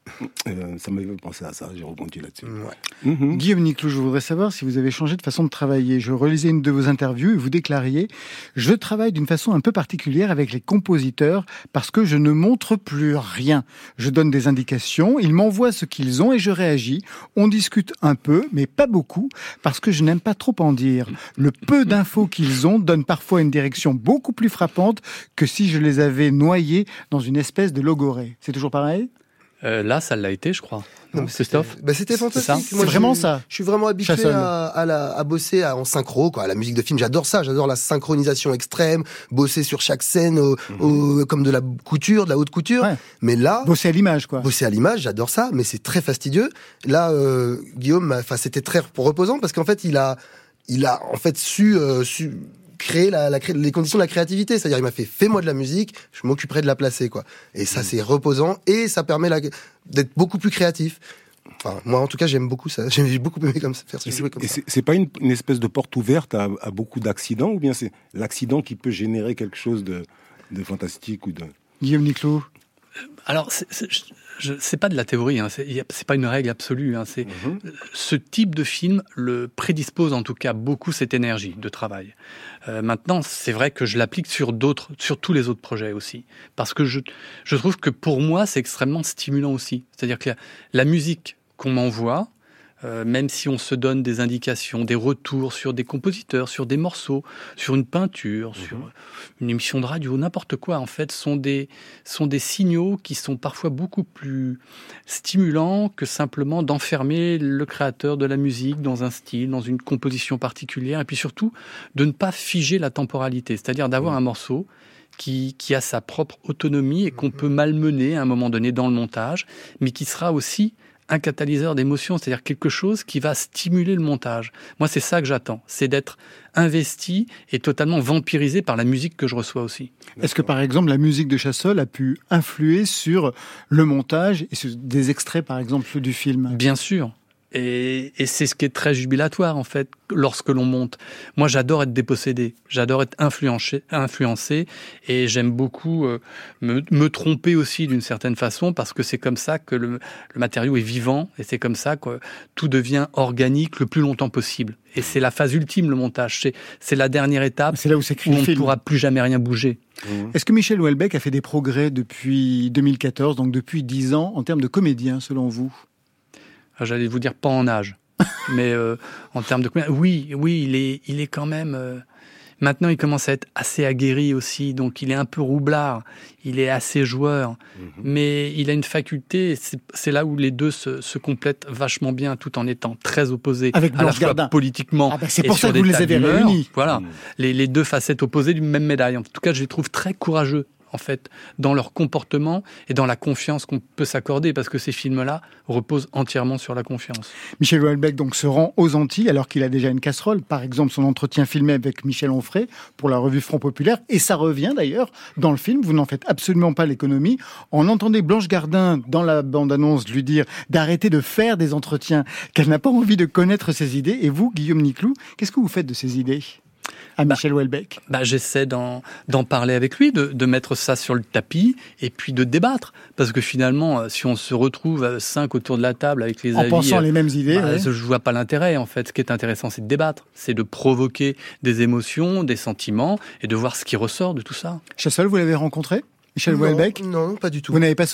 Speaker 6: Euh, ça m'avait pensé à ça, j'ai rebondi là-dessus.
Speaker 8: Ouais.
Speaker 6: Mmh.
Speaker 4: Guillaume Niclou, je voudrais savoir si vous avez changé de façon de travailler. Je relisais une de vos interviews et vous déclariez « Je travaille d'une façon un peu particulière avec les compositeurs parce que je ne montre plus rien. Je donne des indications, ils m'envoient ce qu'ils ont et je réagis. On discute un peu, mais pas beaucoup, parce que je n'aime pas trop en dire. Le peu d'infos qu'ils ont donne parfois une direction beaucoup plus frappante que si je les avais noyés dans une espèce de logorée. » C'est toujours pareil ?
Speaker 7: Euh, là, ça l'a été, je crois.
Speaker 8: Non,
Speaker 7: non, Christophe
Speaker 8: bah, c'était fantastique.
Speaker 4: C'est, Moi, c'est vraiment
Speaker 8: je,
Speaker 4: ça.
Speaker 8: Je suis vraiment habitué à, à, la, à bosser à, en synchro, quoi, à la musique de film. J'adore ça. J'adore la synchronisation extrême, bosser sur chaque scène au, mmh. au, comme de la couture, de la haute couture. Ouais. Mais là,
Speaker 4: bosser à l'image, quoi.
Speaker 8: Bosser à l'image, j'adore ça, mais c'est très fastidieux. Là, euh, Guillaume, enfin, c'était très reposant parce qu'en fait, il a, il a en fait su. Euh, su créer la, la, les conditions de la créativité, c'est-à-dire il m'a fait fais-moi de la musique, je m'occuperai de la placer, quoi. Et ça, c'est reposant et ça permet la, d'être beaucoup plus créatif. Enfin, moi en tout cas j'aime beaucoup ça, j'ai beaucoup aimé comme ça, faire ce jouer comme
Speaker 6: et
Speaker 8: ça.
Speaker 6: C'est, c'est pas une, une espèce de porte ouverte à, à beaucoup d'accidents, ou bien c'est l'accident qui peut générer quelque chose de, de fantastique ou de...
Speaker 4: Guillaume Niclou.
Speaker 7: Alors, c'est, c'est, je, c'est pas de la théorie, hein, c'est, c'est pas une règle absolue. Hein, c'est, mm-hmm. Ce type de film le prédispose en tout cas beaucoup cette énergie de travail. Euh, maintenant, c'est vrai que je l'applique sur d'autres, sur tous les autres projets aussi, parce que je, je trouve que pour moi c'est extrêmement stimulant aussi. C'est-à-dire que la, la musique qu'on m'envoie, Euh, même si on se donne des indications, des retours sur des compositeurs, sur des morceaux, sur une peinture, mmh. sur une émission de radio, n'importe quoi, en fait, sont des, sont des signaux qui sont parfois beaucoup plus stimulants que simplement d'enfermer le créateur de la musique dans un style, dans une composition particulière, et puis surtout de ne pas figer la temporalité, c'est-à-dire d'avoir mmh. un morceau Qui, qui a sa propre autonomie et qu'on peut malmener à un moment donné dans le montage, mais qui sera aussi un catalyseur d'émotion, c'est-à-dire quelque chose qui va stimuler le montage. Moi, c'est ça que j'attends, c'est d'être investi et totalement vampirisé par la musique que je reçois aussi.
Speaker 4: Est-ce que, par exemple, la musique de Chassol a pu influer sur le montage et sur des extraits, par exemple, du film ?
Speaker 7: Bien sûr. Et, et c'est ce qui est très jubilatoire, en fait, lorsque l'on monte. Moi, j'adore être dépossédé, j'adore être influencé, influencé et j'aime beaucoup euh, me, me tromper aussi d'une certaine façon, parce que c'est comme ça que le, le matériau est vivant et c'est comme ça que tout devient organique le plus longtemps possible. Et c'est la phase ultime, le montage. C'est, c'est la dernière étape.
Speaker 4: C'est là où, où
Speaker 7: on ne pourra plus jamais rien bouger.
Speaker 4: Mmh. Est-ce que Michel Houellebecq a fait des progrès depuis deux mille quatorze, donc depuis dix ans, en termes de comédien, selon vous ?
Speaker 7: J'allais vous dire pas en âge, mais euh, en termes de comédien, oui, oui, il est, il est quand même. Euh, maintenant, il commence à être assez aguerri aussi, donc il est un peu roublard, il est assez joueur, mmh. mais il a une faculté. C'est, c'est là où les deux se, se complètent vachement bien, tout en étant très opposés,
Speaker 4: avec
Speaker 7: à la fois
Speaker 4: Gardin.
Speaker 7: Politiquement.
Speaker 4: Ah bah c'est
Speaker 7: et
Speaker 4: pour
Speaker 7: sur
Speaker 4: ça que vous les avez réunis.
Speaker 7: Voilà,
Speaker 4: mmh.
Speaker 7: les, les deux facettes opposées d'une même médaille. En tout cas, je les trouve très courageux, en fait, dans leur comportement et dans la confiance qu'on peut s'accorder, parce que ces films-là reposent entièrement sur la confiance.
Speaker 4: Michel Houellebecq donc se rend aux Antilles alors qu'il a déjà une casserole, par exemple son entretien filmé avec Michel Onfray pour la revue Front Populaire, et ça revient d'ailleurs dans le film, vous n'en faites absolument pas l'économie. On entendait Blanche Gardin dans la bande-annonce lui dire d'arrêter de faire des entretiens, qu'elle n'a pas envie de connaître ses idées, et vous, Guillaume Niclou, qu'est-ce que vous faites de ces idées ? À Michel Houellebecq.
Speaker 7: Bah, j'essaie d'en, d'en parler avec lui, de, de mettre ça sur le tapis et puis de débattre. Parce que finalement, si on se retrouve cinq autour de la table avec les
Speaker 4: en
Speaker 7: avis...
Speaker 4: En pensant les mêmes idées.
Speaker 7: Bah,
Speaker 4: ouais.
Speaker 7: Je vois pas l'intérêt, en fait. Ce qui est intéressant, c'est de débattre. C'est de provoquer des émotions, des sentiments et de voir ce qui ressort de tout ça.
Speaker 4: Chassol, vous l'avez rencontré, Michel
Speaker 8: non,
Speaker 4: Houellebecq ?
Speaker 8: Non, pas du tout.
Speaker 4: Vous n'avez pas souhaité ?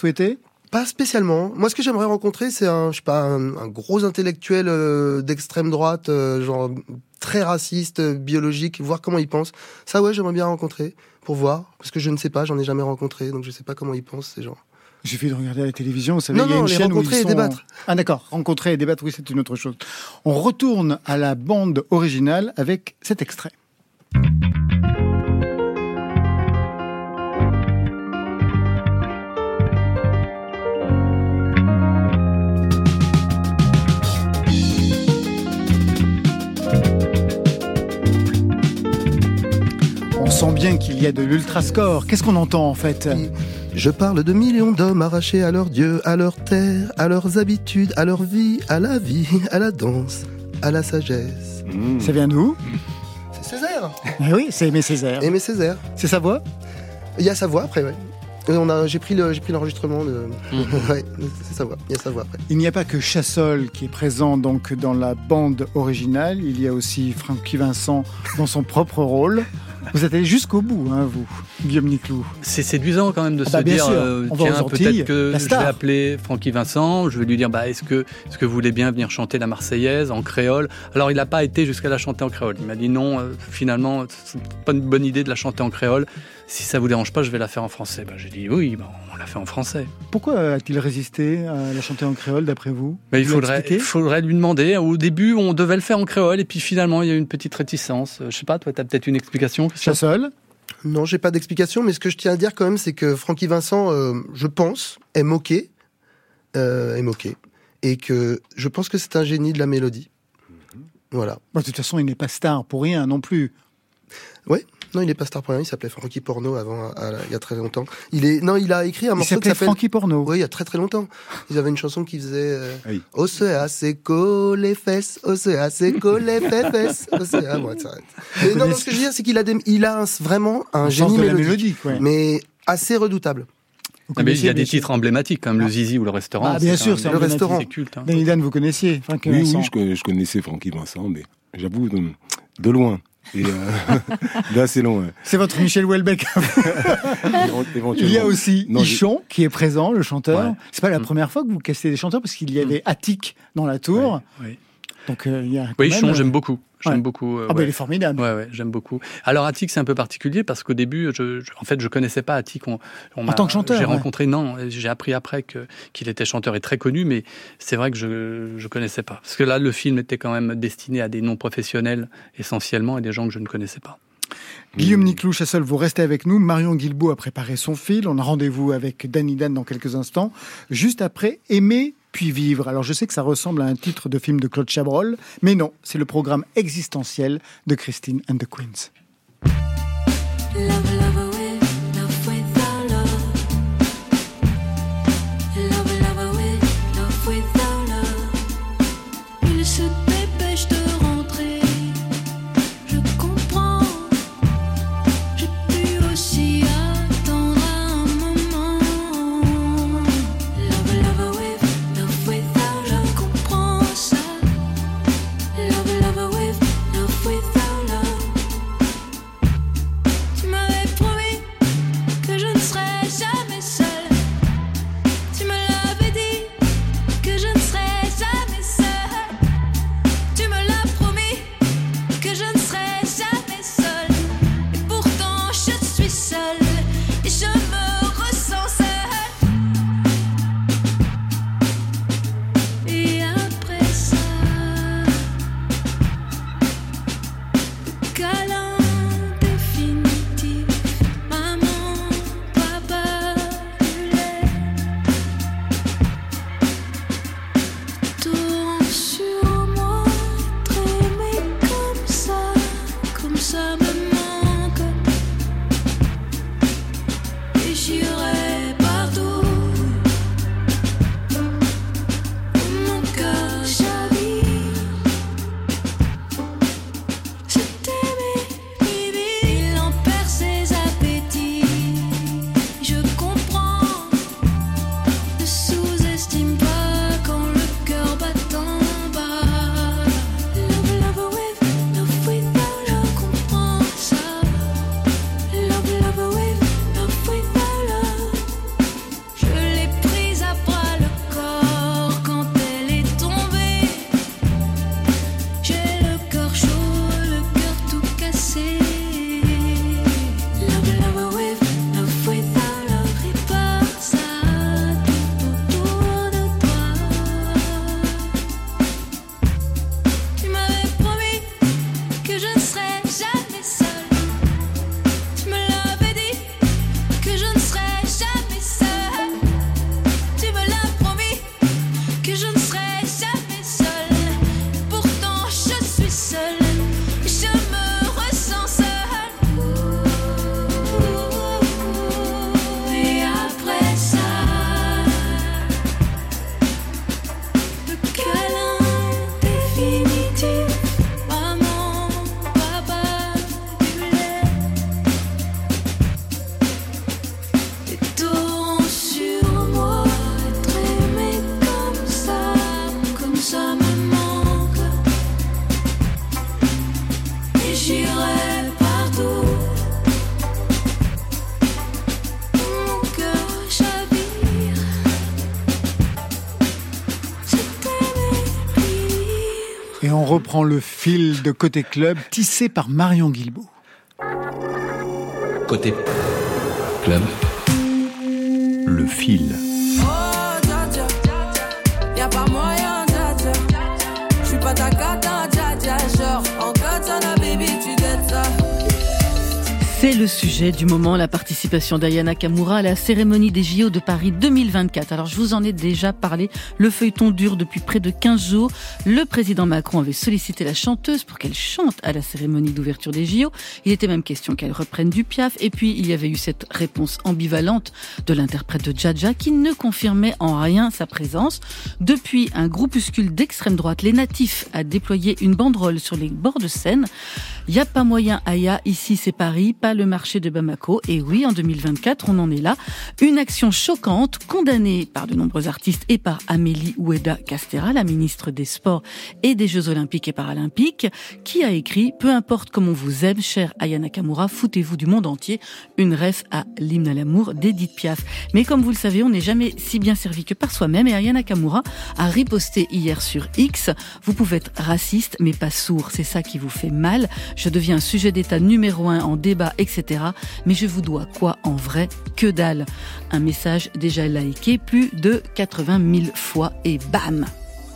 Speaker 8: Pas spécialement. Moi, ce que j'aimerais rencontrer, c'est un, je sais pas, un, un gros intellectuel euh, d'extrême droite, euh, genre très raciste, euh, biologique, voir comment il pense. Ça, ouais, j'aimerais bien rencontrer pour voir, parce que je ne sais pas, j'en ai jamais rencontré, donc je sais pas comment ils pensent ces gens.
Speaker 4: Il suffit de regarder à la télévision, vous savez,
Speaker 8: non,
Speaker 4: il y a
Speaker 8: non,
Speaker 4: une
Speaker 8: les
Speaker 4: chaîne où
Speaker 8: rencontrer
Speaker 4: ils sont...
Speaker 8: et débattre.
Speaker 4: Ah d'accord, rencontrer et débattre, oui, c'est une autre chose. On retourne à la bande originale avec cet extrait. On sent bien qu'il y a de l'ultrascore. Qu'est-ce qu'on entend en fait ?
Speaker 8: Je parle de millions d'hommes arrachés à leur Dieu, à leur terre, à leurs habitudes, à leur vie, à la vie, à la danse, à la sagesse.
Speaker 4: Mmh. Ça vient d'où ?
Speaker 8: C'est Césaire.
Speaker 4: Eh oui, c'est Aimé Césaire.
Speaker 8: Aimé Césaire.
Speaker 4: C'est sa voix ?
Speaker 8: Il y a sa voix après, ouais. On a, j'ai pris le, j'ai pris l'enregistrement de. Mmh. Ouais, c'est sa voix. Il y a sa voix après.
Speaker 4: Il n'y a pas que Chassol qui est présent donc dans la bande originale. Il y a aussi Francky Vincent dans son propre rôle. Vous êtes allé jusqu'au bout, hein, vous, Guillaume Niclou.
Speaker 7: C'est séduisant quand même de
Speaker 4: ah
Speaker 7: se
Speaker 4: bah,
Speaker 7: dire,
Speaker 4: euh,
Speaker 7: tiens, peut-être que je vais appeler Francky Vincent, je vais lui dire, bah, est-ce que, est-ce que vous voulez bien venir chanter la Marseillaise en créole ? Alors, il n'a pas été jusqu'à la chanter en créole. Il m'a dit non, euh, finalement, c'est pas une bonne idée de la chanter en créole. Si ça vous dérange pas, je vais la faire en français. Bah, j'ai dit oui, bah, on l'a fait en français.
Speaker 4: Pourquoi a-t-il résisté à la chanter en créole, d'après vous ?
Speaker 7: bah, Il faudrait, il faudrait lui demander. Au début, on devait le faire en créole, et puis finalement, il y a eu une petite réticence. Je sais pas, toi, tu as peut-être une explication ?
Speaker 4: Chassol ?
Speaker 8: Non, j'ai pas d'explication, mais ce que je tiens à dire quand même, c'est que Francky Vincent, euh, je pense, est moqué, euh, est moqué, et que je pense que c'est un génie de la mélodie. Mmh. Voilà.
Speaker 4: Bon, de toute façon, il n'est pas star pour rien non plus.
Speaker 8: Oui. Non, il n'est pas star pour rien. Il s'appelait Francky Porno avant, à, à, il y a très longtemps. Il est, non, il a écrit un
Speaker 4: il
Speaker 8: morceau qui s'appelle
Speaker 4: Francky Porno.
Speaker 8: Oui, il y a très très longtemps. Ils avaient une chanson qui faisait euh,
Speaker 6: oui.
Speaker 8: Océa, c'est les fesses, Océa, c'est les fesses, Océa. Bon, ça arrête. Mais non, non, ce que je veux dire, c'est qu'il a, des, il a un, vraiment un génie mélodique, mélodique ouais. mais assez redoutable.
Speaker 7: Ah mais il y a des titres emblématiques comme ah. le Zizi ou le restaurant.
Speaker 4: Ah, bien sûr, c'est
Speaker 8: le restaurant.
Speaker 4: C'est culte. Hein. Danny Dan, vous connaissiez Francky
Speaker 6: oui,
Speaker 4: Vincent.
Speaker 6: Oui, je connaissais Francky Vincent, mais j'avoue, de, de loin. Et euh, là, c'est long. Ouais.
Speaker 4: C'est votre Michel Houellebecq. Il y a aussi non, Ichon j'ai... qui est présent, le chanteur. Ouais. C'est pas la mmh. première fois que vous cassez des chanteurs parce qu'il y avait mmh. Attic dans la tour.
Speaker 7: Ouais, ouais.
Speaker 4: Donc euh, il y a.
Speaker 7: Oui,
Speaker 4: même...
Speaker 7: Ichon, j'aime beaucoup. J'aime
Speaker 4: ouais.
Speaker 7: beaucoup. Euh,
Speaker 4: ah
Speaker 7: ouais.
Speaker 4: ben il est formidable.
Speaker 7: Ouais, ouais, j'aime beaucoup. Alors Attic, c'est un peu particulier parce qu'au début, je, je, en fait, je connaissais pas Attic. On, on
Speaker 4: en tant que chanteur.
Speaker 7: J'ai
Speaker 4: ouais.
Speaker 7: rencontré, non, j'ai appris après que qu'il était chanteur et très connu, mais c'est vrai que je je connaissais pas parce que là, le film était quand même destiné à des non professionnels essentiellement et des gens que je ne connaissais pas.
Speaker 4: Guillaume Niclou, Chassol, vous restez avec nous. Marion Guilbault a préparé son fil. On a rendez-vous avec Danny Dan dans quelques instants. Juste après, Aimer puis vivre. Alors je sais que ça ressemble à un titre de film de Claude Chabrol, mais non, c'est le programme existentiel de Christine and the Queens.
Speaker 15: Love, love away, love without love. Love, love away, love without love. Il se dépêche de rentrer. Je comprends. J'ai pu aussi attendre un moment. Love, love away, love without love. Je comprends ça. Love, love away, love without love. Tu m'avais promis
Speaker 4: Et on reprend le fil de Côté Club, tissé par Marion Guilbault.
Speaker 12: Côté Club. Le fil.
Speaker 15: Oh, dja dja, y'a pas moyen, dja dja. J'suis pas ta cata, dja dja. Genre, en katana, baby, tu dettes ça.
Speaker 5: C'est le sujet du moment, la participation d'Aya Nakamura à la cérémonie des J O de Paris deux mille vingt-quatre. Alors je vous en ai déjà parlé, le feuilleton dure depuis près de quinze jours. Le président Macron avait sollicité la chanteuse pour qu'elle chante à la cérémonie d'ouverture des J O. Il était même question qu'elle reprenne du Piaf. Et puis il y avait eu cette réponse ambivalente de l'interprète de Dja Dja qui ne confirmait en rien sa présence. Depuis, un groupuscule d'extrême droite, les Natifs, a déployé une banderole sur les bords de Seine. Y a pas moyen, Aya, ici c'est Paris, pas le marché de Bamako. Et oui, en deux mille vingt-quatre, on en est là. Une action choquante, condamnée par de nombreux artistes et par Amélie Oueda Castera, la ministre des Sports et des Jeux Olympiques et Paralympiques, qui a écrit « Peu importe comme on vous aime, cher Aya Nakamura, foutez-vous du monde entier », une ref à l'hymne à l'amour d'Edith Piaf. Mais comme vous le savez, on n'est jamais si bien servi que par soi-même, et Aya Nakamura a riposté hier sur X « Vous pouvez être raciste, mais pas sourd, c'est ça qui vous fait mal. Je deviens un sujet d'état numéro un en débat, et cetera. Mais je vous dois quoi en vrai? Que dalle !» Un message déjà liké plus de quatre-vingt mille fois et bam!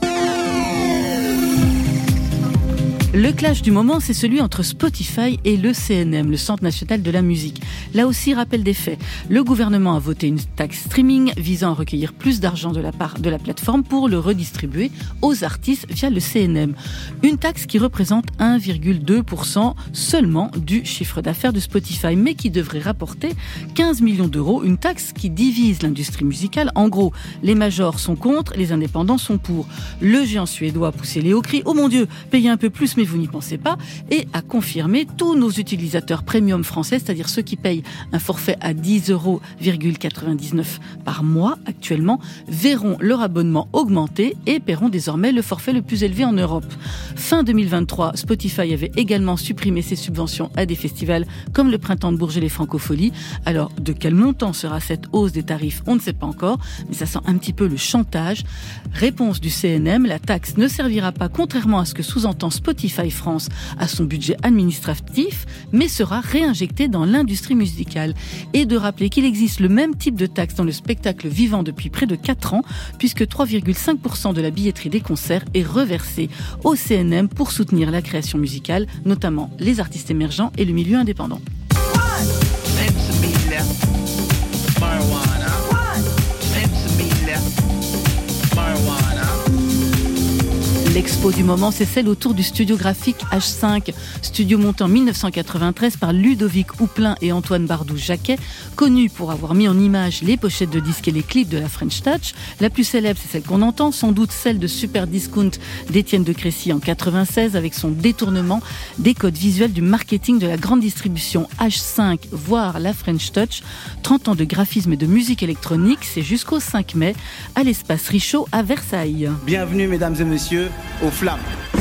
Speaker 5: Le clash du moment, c'est celui entre Spotify et le C N M, le Centre national de la musique. Là aussi, rappel des faits. Le gouvernement a voté une taxe streaming visant à recueillir plus d'argent de la part de la plateforme pour le redistribuer aux artistes via le C N M. Une taxe qui représente un virgule deux pour cent seulement du chiffre d'affaires de Spotify, mais qui devrait rapporter quinze millions d'euros. Une taxe qui divise l'industrie musicale. En gros, les majors sont contre, les indépendants sont pour. Le géant suédois a poussé les hauts cris. Oh mon Dieu, payez un peu plus, mais vous n'y pensez pas, et a confirmé tous nos utilisateurs premium français, c'est-à-dire ceux qui payent un forfait à dix euros quatre-vingt-dix-neuf par mois actuellement, verront leur abonnement augmenter et paieront désormais le forfait le plus élevé en Europe. Fin deux mille vingt-trois, Spotify avait également supprimé ses subventions à des festivals comme le Printemps de Bourges et les Francopholies. Alors, de quel montant sera cette hausse des tarifs? On ne sait pas encore, mais ça sent un petit peu le chantage. Réponse du C N M, la taxe ne servira pas, contrairement à ce que sous-entend Spotify France, à son budget administratif, mais sera réinjectée dans l'industrie musicale. Et de rappeler qu'il existe le même type de taxe dans le spectacle vivant depuis près de quatre ans, puisque trois virgule cinq pour cent de la billetterie des concerts est reversée au C N M pour soutenir la création musicale, notamment les artistes émergents et le milieu indépendant. L'expo du moment, c'est celle autour du studio graphique H cinq, studio monté en mille neuf cent quatre-vingt-treize par Ludovic Houplin et Antoine Bardou-Jacquet, connus pour avoir mis en image les pochettes de disques et les clips de la French Touch. La plus célèbre, c'est celle qu'on entend, sans doute celle de Super Discount d'Étienne de Crécy en quatre-vingt-seize, avec son détournement des codes visuels du marketing de la grande distribution. H cinq, voire la French Touch, trente ans de graphisme et de musique électronique, c'est jusqu'au cinq mai à l'espace Richaud à Versailles.
Speaker 16: Bienvenue mesdames et messieurs aux Flammes.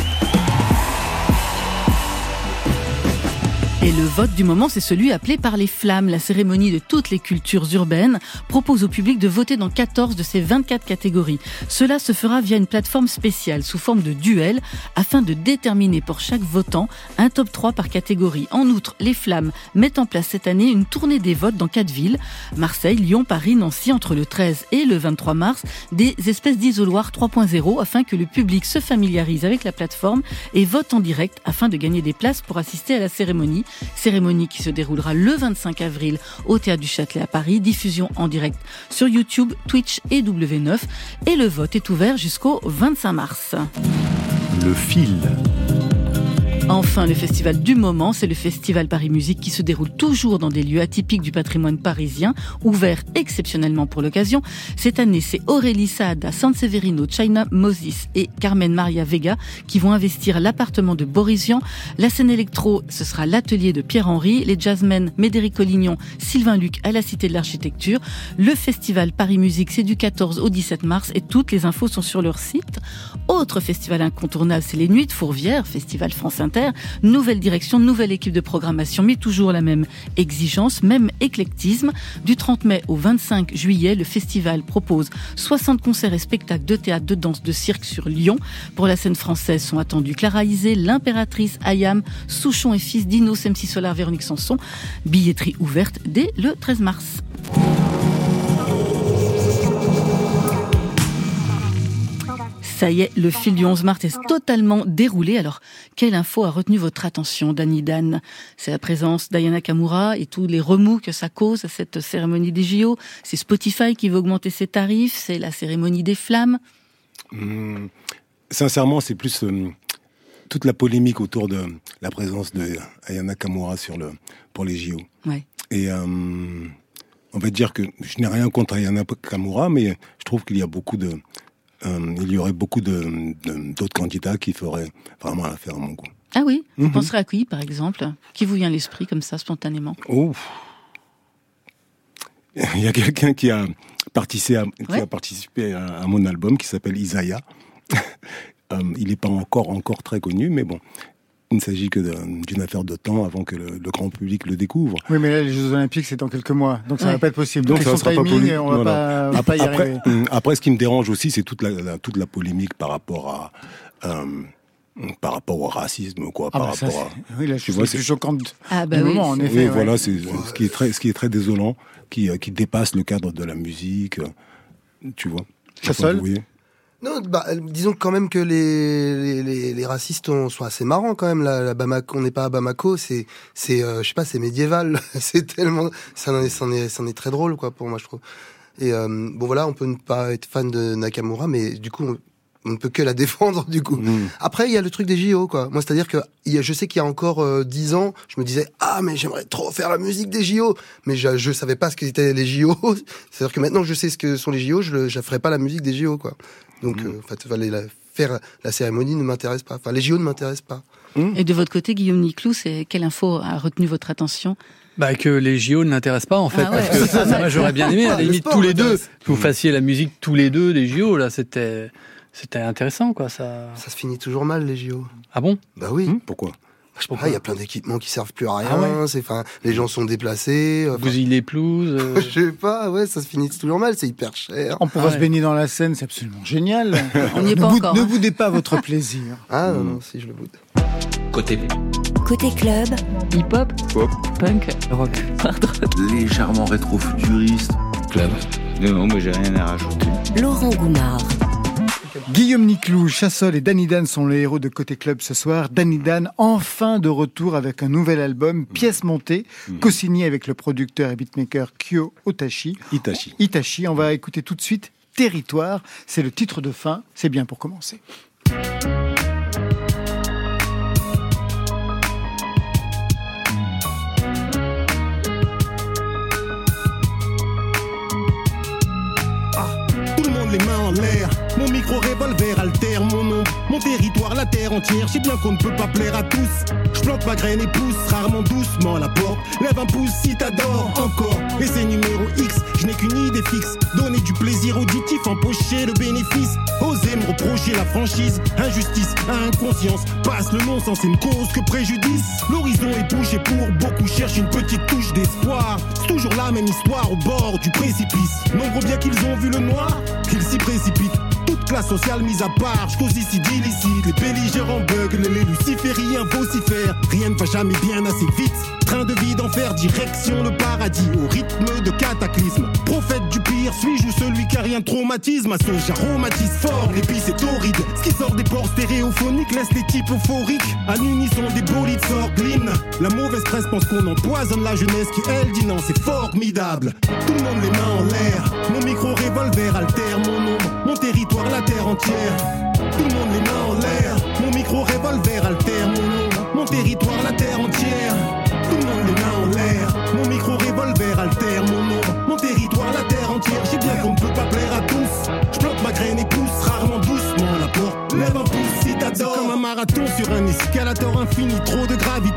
Speaker 5: Et le vote du moment, c'est celui appelé par les Flammes. La cérémonie de toutes les cultures urbaines propose au public de voter dans quatorze de ses vingt-quatre catégories. Cela se fera via une plateforme spéciale sous forme de duel afin de déterminer pour chaque votant un top trois par catégorie. En outre, les Flammes mettent en place cette année une tournée des votes dans quatre villes, Marseille, Lyon, Paris, Nancy, entre le treize et le vingt-trois mars, des espèces d'isoloirs trois point zéro afin que le public se familiarise avec la plateforme et vote en direct afin de gagner des places pour assister à la cérémonie. Cérémonie qui se déroulera le vingt-cinq avril au Théâtre du Châtelet à Paris. Diffusion en direct sur YouTube, Twitch et W neuf. Et le vote est ouvert jusqu'au vingt-cinq mars.
Speaker 12: Le fil.
Speaker 5: Enfin, le festival du moment, c'est le Festival Paris Musique qui se déroule toujours dans des lieux atypiques du patrimoine parisien, ouvert exceptionnellement pour l'occasion. Cette année, c'est Aurélie Saada, Sanseverino, China Moses et Carmen Maria Vega qui vont investir l'appartement de Boris Vian. La scène électro, ce sera l'atelier de Pierre-Henry, les jazzmen Médéric Collignon, Sylvain Luc à la Cité de l'Architecture. Le Festival Paris Musique, c'est du quatorze au dix-sept mars et toutes les infos sont sur leur site. Autre festival incontournable, c'est les Nuits de Fourvière, Festival France Inter, Inter. Nouvelle direction, nouvelle équipe de programmation, mais toujours la même exigence, même éclectisme. Du trente mai au vingt-cinq juillet, le festival propose soixante concerts et spectacles de théâtre, de danse, de cirque sur Lyon. Pour la scène française sont attendus Clara Isé, l'Impératrice, Ayam, Souchon et Fils, Dinos, M C Solar, Véronique Sanson. Billetterie ouverte dès le treize mars. Ça y est, le fil du onze mars est totalement déroulé. Alors, quelle info a retenu votre attention, Dany Dan? C'est la présence d'Aya Nakamura et tous les remous que ça cause à cette cérémonie des J O. C'est Spotify qui veut augmenter ses tarifs. C'est la cérémonie des flammes.
Speaker 6: Mmh, sincèrement, c'est plus euh, toute la polémique autour de la présence d'Aya Nakamura sur le, pour les J O.
Speaker 5: Ouais.
Speaker 6: Et euh, on va dire que je n'ai rien contre Aya Nakamura, mais je trouve qu'il y a beaucoup de... Euh, il y aurait beaucoup de, de, d'autres candidats qui feraient vraiment l'affaire à mon goût.
Speaker 5: Ah oui, vous
Speaker 6: mm-hmm.
Speaker 5: penserez à qui, par exemple? Qui vous vient à l'esprit, comme ça, spontanément?
Speaker 6: Oh. Il y a quelqu'un qui a participé à, qui
Speaker 5: ouais.
Speaker 6: a participé à, à mon album, qui s'appelle Isaiah. euh, il n'est pas encore, encore très connu, mais bon, il ne s'agit que de, d'une affaire de temps avant que le, le grand public le découvre.
Speaker 4: Oui, mais là, les Jeux Olympiques, c'est dans quelques mois, donc ça ne ouais. va pas être possible. Donc,
Speaker 6: donc ça
Speaker 4: timing,
Speaker 6: pas poli-
Speaker 4: on ne va pas, va pas y
Speaker 6: après,
Speaker 4: arriver.
Speaker 6: Après, ce qui me dérange aussi, c'est toute la, la, toute la polémique par rapport à... Euh, par rapport au racisme, quoi.
Speaker 4: Ah
Speaker 6: par
Speaker 4: bah
Speaker 6: rapport
Speaker 4: ça,
Speaker 6: à...
Speaker 4: Oui, là, je suis plus choquante
Speaker 5: ah bah
Speaker 4: du
Speaker 5: oui,
Speaker 4: moment, en
Speaker 5: c'est...
Speaker 4: effet.
Speaker 6: Oui,
Speaker 4: ouais.
Speaker 6: voilà, c'est ce qui est très, ce qui est très désolant, qui, qui dépasse le cadre de la musique, tu vois.
Speaker 4: Chassol ?
Speaker 8: Non, bah, disons quand même que les, les, les racistes ont, sont assez marrants quand même. La, la Bamako, on n'est pas à Bamako, c'est, c'est, euh, je sais pas, c'est médiéval. C'est tellement, ça en est, ça en est, ça en est très drôle, quoi, pour moi, je trouve. Et euh, bon, voilà, on peut ne pas être fan de Nakamura, mais du coup, on, on ne peut que la défendre, du coup. Mmh. Après, il y a le truc des J O, quoi. Moi, c'est-à-dire que il y a, je sais qu'il y a encore euh, dix ans, je me disais, ah, mais j'aimerais trop faire la musique des J O. Mais je, je savais pas ce qu'étaient les J O. C'est-à-dire que maintenant que je sais ce que sont les J O, je ne ferai pas la musique des J O, quoi. Donc, mmh. euh, en fait, la, faire la cérémonie ne m'intéresse pas. Enfin, les J O ne m'intéressent pas.
Speaker 5: Mmh. Et de votre côté, Guillaume Niclou, c'est quelle info a retenu votre attention?
Speaker 7: Bah, que les J O ne l'intéressent pas, en fait.
Speaker 5: Ah ouais.
Speaker 7: Parce que ça, ça, moi, j'aurais bien aimé, à la limite, tous les deux, que vous
Speaker 8: mmh.
Speaker 7: fassiez la musique tous les deux des J O, là, c'était, c'était intéressant, quoi, ça.
Speaker 8: Ça se finit toujours mal, les J O.
Speaker 7: Ah bon?
Speaker 8: Bah oui.
Speaker 6: Mmh. Pourquoi?
Speaker 8: Je sais pas, il y a plein d'équipements qui servent plus à rien.
Speaker 7: Ah ouais.
Speaker 8: C'est, enfin, les gens sont déplacés.
Speaker 7: Vous y les pelouses. Euh...
Speaker 8: Je sais pas, ouais, ça se finit toujours mal. C'est hyper cher.
Speaker 4: On pourra
Speaker 7: ah ouais.
Speaker 4: se baigner dans la Seine, c'est absolument génial.
Speaker 5: On n'y est
Speaker 4: ne
Speaker 5: pas
Speaker 4: boud,
Speaker 5: encore.
Speaker 4: Ne
Speaker 5: hein.
Speaker 4: boudez pas votre plaisir.
Speaker 8: Ah non, non, si je le boude.
Speaker 2: Côté. Côté club.
Speaker 5: Hip-hop.
Speaker 12: Pop.
Speaker 5: Punk. Rock. Hard rock.
Speaker 12: Légèrement rétro-futuriste. Club. Non, mais j'ai rien à rajouter.
Speaker 2: Laurent Goumard.
Speaker 4: Guillaume Niclou, Chassol et Dany Dan sont les héros de Côté Club ce soir. Dany Dan, enfin de retour avec un nouvel album, Pièces montées, mmh. co-signé avec le producteur et beatmaker Kyo Otachi.
Speaker 6: Itachi.
Speaker 4: Itachi. On va écouter tout de suite Territoire. C'est le titre de fin. C'est bien pour commencer.
Speaker 9: Les mains en l'air, mon micro-revolver altère mon nom, mon territoire, la terre entière. Je sais bien qu'on ne peut pas plaire à tous. Je plante ma graine et pousse rarement doucement la porte. Lève un pouce si t'adores encore. Et c'est numéro X, je n'ai qu'une idée fixe. Donner du plaisir auditif, empocher le bénéfice. Oser me reprocher la franchise, injustice, inconscience. Passe le non-sens, c'est une cause que préjudice. L'horizon est bouché pour beaucoup, cherchent une petite touche d'espoir. C'est toujours la même histoire au bord du précipice. Nombreux bien qu'ils ont vu le noir, qu'ils s'y précipitent. Toute classe sociale mise à part, j'cause ici d'illicite. Les belligérants buglent, les lucifériens vocifèrent. Rien ne va jamais bien assez vite. Train de vie d'enfer, direction le paradis. Au rythme de cataclysme. Prophète du pire, suis-je ou celui qui a rien de traumatisme? À sauge aromatise fort, l'épice est torride. Ce qui sort des ports stéréophoniques laisse les types euphoriques. À l'unisson des bolides sort l'hymne. La mauvaise presse pense qu'on empoisonne la jeunesse qui elle dit non, c'est formidable. Tout le monde les mains en l'air. Mon micro-revolver altère mon ombre. Mon territoire, la terre entière. Tout le monde les mains en l'air. Mon micro-revolver altère mon ombre. Mon territoire, la terre entière. Tout le monde les mains en l'air. Mon micro-revolver altère mon ombre. Mon territoire, la terre entière. J'ai bien qu'on ne peut pas plaire à tous. Je plante ma graine et pousse rarement doucement la porte. Lève un pouce si t'adores. C'est comme un marathon sur un escalator infini. Trop de gravité. Plus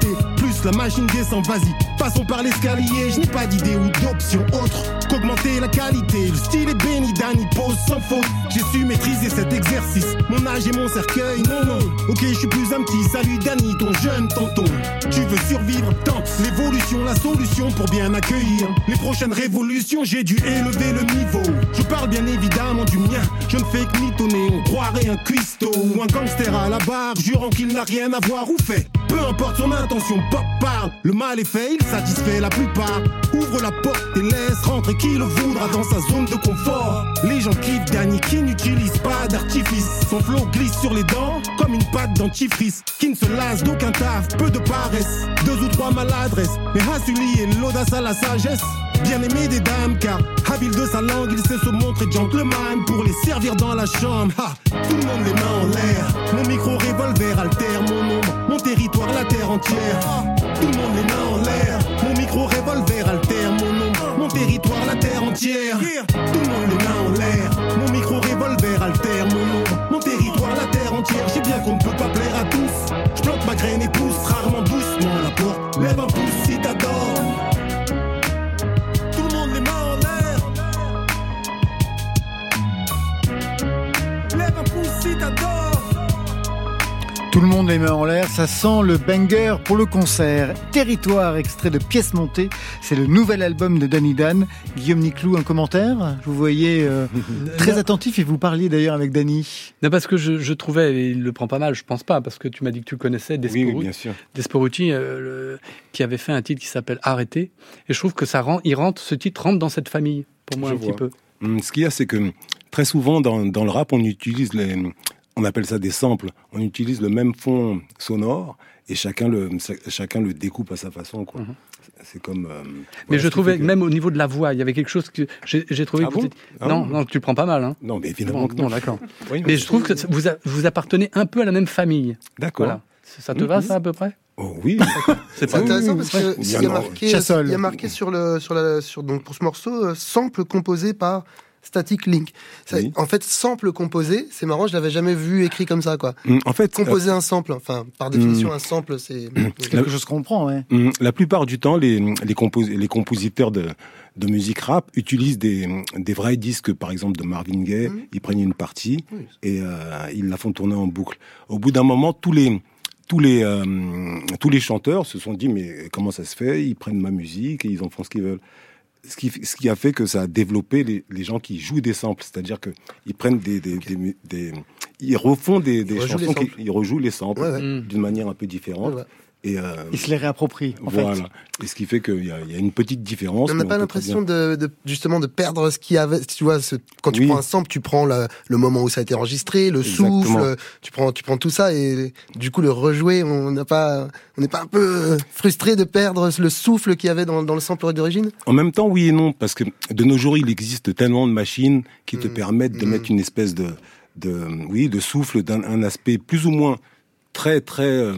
Speaker 17: plus, la machine descend, vas-y, passons par l'escalier. Je n'ai pas d'idée ou d'option autre qu'augmenter la qualité. Le style est béni, Danny pose sans faute. J'ai su maîtriser cet exercice, mon âge et mon cercueil, non, non. Ok, je suis plus un petit, salut Danny, ton jeune tonton. Tu veux survivre, tente l'évolution, la solution pour bien accueillir les prochaines révolutions. J'ai dû élever le niveau. Je parle bien évidemment du mien. Je ne fais que mitonner, on croirait un cuistot ou un gangster à la barre, jurant qu'il n'a rien à voir ou fait. Peu importe son intention, Pop parle. Le mal est fait, il satisfait la plupart. Ouvre la porte et laisse rentrer qui le voudra dans sa zone de confort. Les gens kiffent Danny qui n'utilise pas d'artifice. Son flow glisse sur les dents comme une pâte dentifrice. Qui ne se lasse d'aucun taf, peu de paresse, deux ou trois maladresses. Mais Hasuli et l'audace à la sagesse. Bien aimé des dames car habile de sa langue, il sait se montrer gentleman pour les servir dans la chambre. Ha, tout le monde les mains en l'air. Mon micro revolver altère mon ombre, mon territoire, la terre entière. Tout le monde les mains en l'air. Mon micro revolver altère mon ombre, mon territoire, la terre entière. Tout le monde les mains en l'air. Mon micro revolver altère mon ombre, mon territoire, la terre entière. J'ai bien qu'on ne peut pas plaire à tous. Je plante ma graine et pousse rarement doucement la porte. Lève un pouce si t'adores.
Speaker 4: Tout le monde les mains en l'air, ça sent le banger pour le concert. Territoire, extrait de Pièces montées, c'est le nouvel album de Danny Dan. Guillaume Niclou, un commentaire ? Je vous voyez euh, très attentif et vous parliez d'ailleurs avec Danny.
Speaker 7: Non, parce que je, je trouvais, et il le prend pas mal, je pense pas, parce que tu m'as dit que tu connaissais Desporuti,
Speaker 6: oui, oui, bien sûr.
Speaker 7: Desporuti euh, le, qui avait fait un titre qui s'appelle Arrêter. Et je trouve que ça rend, il rentre, ce titre rentre dans cette famille, pour moi, je un vois. Petit peu.
Speaker 6: Hum, ce qu'il y a, c'est que très souvent dans, dans le rap, on utilise les... On appelle ça des samples. On utilise le même fond sonore et chacun le, chacun le découpe à sa façon, quoi. Mm-hmm. C'est comme. Euh,
Speaker 7: Mais
Speaker 6: voilà,
Speaker 7: je trouvais
Speaker 6: que...
Speaker 7: même au niveau de la voix, il y avait quelque chose que j'ai, j'ai trouvé.
Speaker 6: Ah
Speaker 7: que
Speaker 6: bon
Speaker 7: ah non, bon non, tu prends pas mal, hein.
Speaker 6: Non, mais évidemment
Speaker 7: bon,
Speaker 6: que non.
Speaker 7: non d'accord.
Speaker 6: Oui, mais,
Speaker 7: mais je trouve que vous, a, vous appartenez un peu à la même famille.
Speaker 6: D'accord.
Speaker 7: Voilà. Ça te mm-hmm. va, ça, à peu près?
Speaker 6: Oh oui.
Speaker 8: C'est pas intéressant parce que il y a marqué,
Speaker 4: Chassol.
Speaker 8: il y a marqué sur le, sur la, sur donc pour ce morceau, euh, sample composé par Static Link. Ça, oui. En fait, sample composé, c'est marrant, je l'avais jamais vu écrit comme ça, quoi.
Speaker 6: Mmh, en fait,
Speaker 8: composer
Speaker 6: euh,
Speaker 8: un sample, enfin, par définition,
Speaker 6: mmh,
Speaker 8: un sample, c'est
Speaker 4: quelque chose qu'on prend, ouais.
Speaker 6: Mmh, la plupart du temps, les, les, compos- les compositeurs de, de musique rap utilisent des, des vrais disques, par exemple, de Marvin Gaye. Mmh. Ils prennent une partie oui. et euh, ils la font tourner en boucle. Au bout d'un moment, tous les, tous les, euh, tous les chanteurs se sont dit, mais comment ça se fait? Ils prennent ma musique et ils en font ce qu'ils veulent. Ce qui, ce qui a fait que ça a développé les, les gens qui jouent des samples, c'est-à-dire que ils prennent des, des, okay. des, des, ils refont des, des chansons, qui, ils rejouent les samples ouais, ouais. d'une manière un peu différente. Ouais, ouais.
Speaker 4: Et euh, ils se les réapproprient, en
Speaker 6: voilà.
Speaker 4: fait.
Speaker 6: Et ce qui fait qu'il y a, il y a une petite différence.
Speaker 8: On n'a pas l'impression de, de, justement, de perdre ce qu'il y avait. Tu vois, ce, quand tu oui. prends un sample, tu prends la, le moment où ça a été enregistré, le Exactement. souffle, tu prends, tu prends tout ça et du coup, le rejouer, on n'a pas, on n'est pas un peu frustré de perdre le souffle qu'il y avait dans, dans le sample d'origine?
Speaker 6: En même temps, oui et non, parce que de nos jours, il existe tellement de machines qui te mmh. permettent de mmh. mettre une espèce de, de, oui, de souffle d'un un aspect plus ou moins très, très, euh,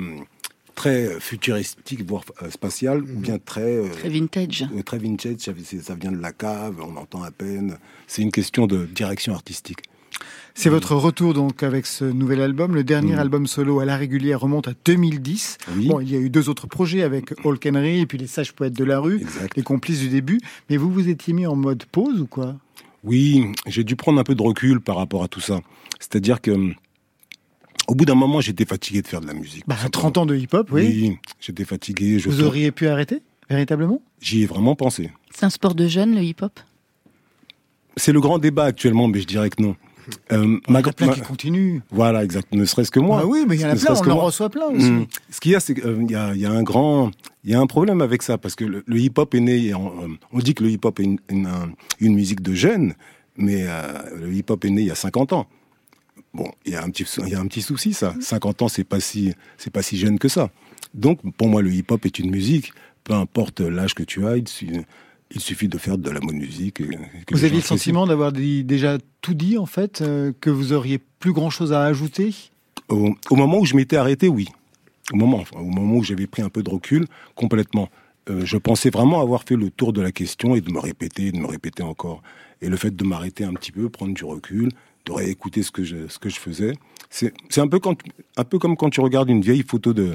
Speaker 6: très futuristique, voire euh, spatial, mmh. ou bien très... Euh,
Speaker 5: très vintage.
Speaker 6: Euh, très vintage, ça, ça vient de la cave, on entend à peine. C'est une question de direction artistique.
Speaker 4: C'est mmh. votre retour donc avec ce nouvel album. Le dernier mmh. album solo à la régulière remonte à deux mille dix.
Speaker 6: Oui.
Speaker 4: Bon, il y a eu deux autres projets avec All Canary et puis les Sages Poètes de la Rue, exact. Les complices du début. Mais vous vous étiez mis en mode pause ou quoi?
Speaker 6: Oui, j'ai dû prendre un peu de recul par rapport à tout ça. C'est-à-dire que au bout d'un moment, j'étais fatigué de faire de la musique.
Speaker 4: Bah, trente ans de hip-hop, oui.
Speaker 6: Oui, j'étais fatigué. Je
Speaker 4: Vous tourne... auriez pu arrêter, véritablement?
Speaker 6: J'y ai vraiment pensé.
Speaker 5: C'est un sport de jeunes, le hip-hop?
Speaker 6: C'est le grand débat actuellement, mais je dirais que non.
Speaker 4: Euh, il y en a plein ma... qui continuent.
Speaker 6: Voilà, exact. Ne serait-ce que moi.
Speaker 4: Ah oui, mais il y en a plein, on en moi. reçoit plein aussi. Mmh.
Speaker 6: Ce qu'il y a, c'est qu'il euh, y, a, y a un grand... Il y a un problème avec ça, parce que le, le hip-hop est né... On, on dit que le hip-hop est une, une, une musique de jeunes, mais euh, le hip-hop est né il y a cinquante ans. Bon, il y a un petit, il y a un petit souci, ça. cinquante ans, c'est pas si, c'est pas si jeune que ça. Donc, pour moi, le hip-hop est une musique. Peu importe l'âge que tu as, il suffit, il suffit de faire de la bonne musique. Et,
Speaker 4: vous aviez le sentiment d'avoir dit, déjà tout dit, en fait, euh, que vous auriez plus grand-chose à ajouter?
Speaker 6: au, au moment où je m'étais arrêté, oui. Au moment, enfin, au moment où j'avais pris un peu de recul, complètement. Euh, je pensais vraiment avoir fait le tour de la question et de me répéter, de me répéter encore. Et le fait de m'arrêter un petit peu, prendre du recul, de réécouter ce que je, ce que je faisais. C'est, c'est un peu quand, un peu comme quand tu regardes une vieille photo de,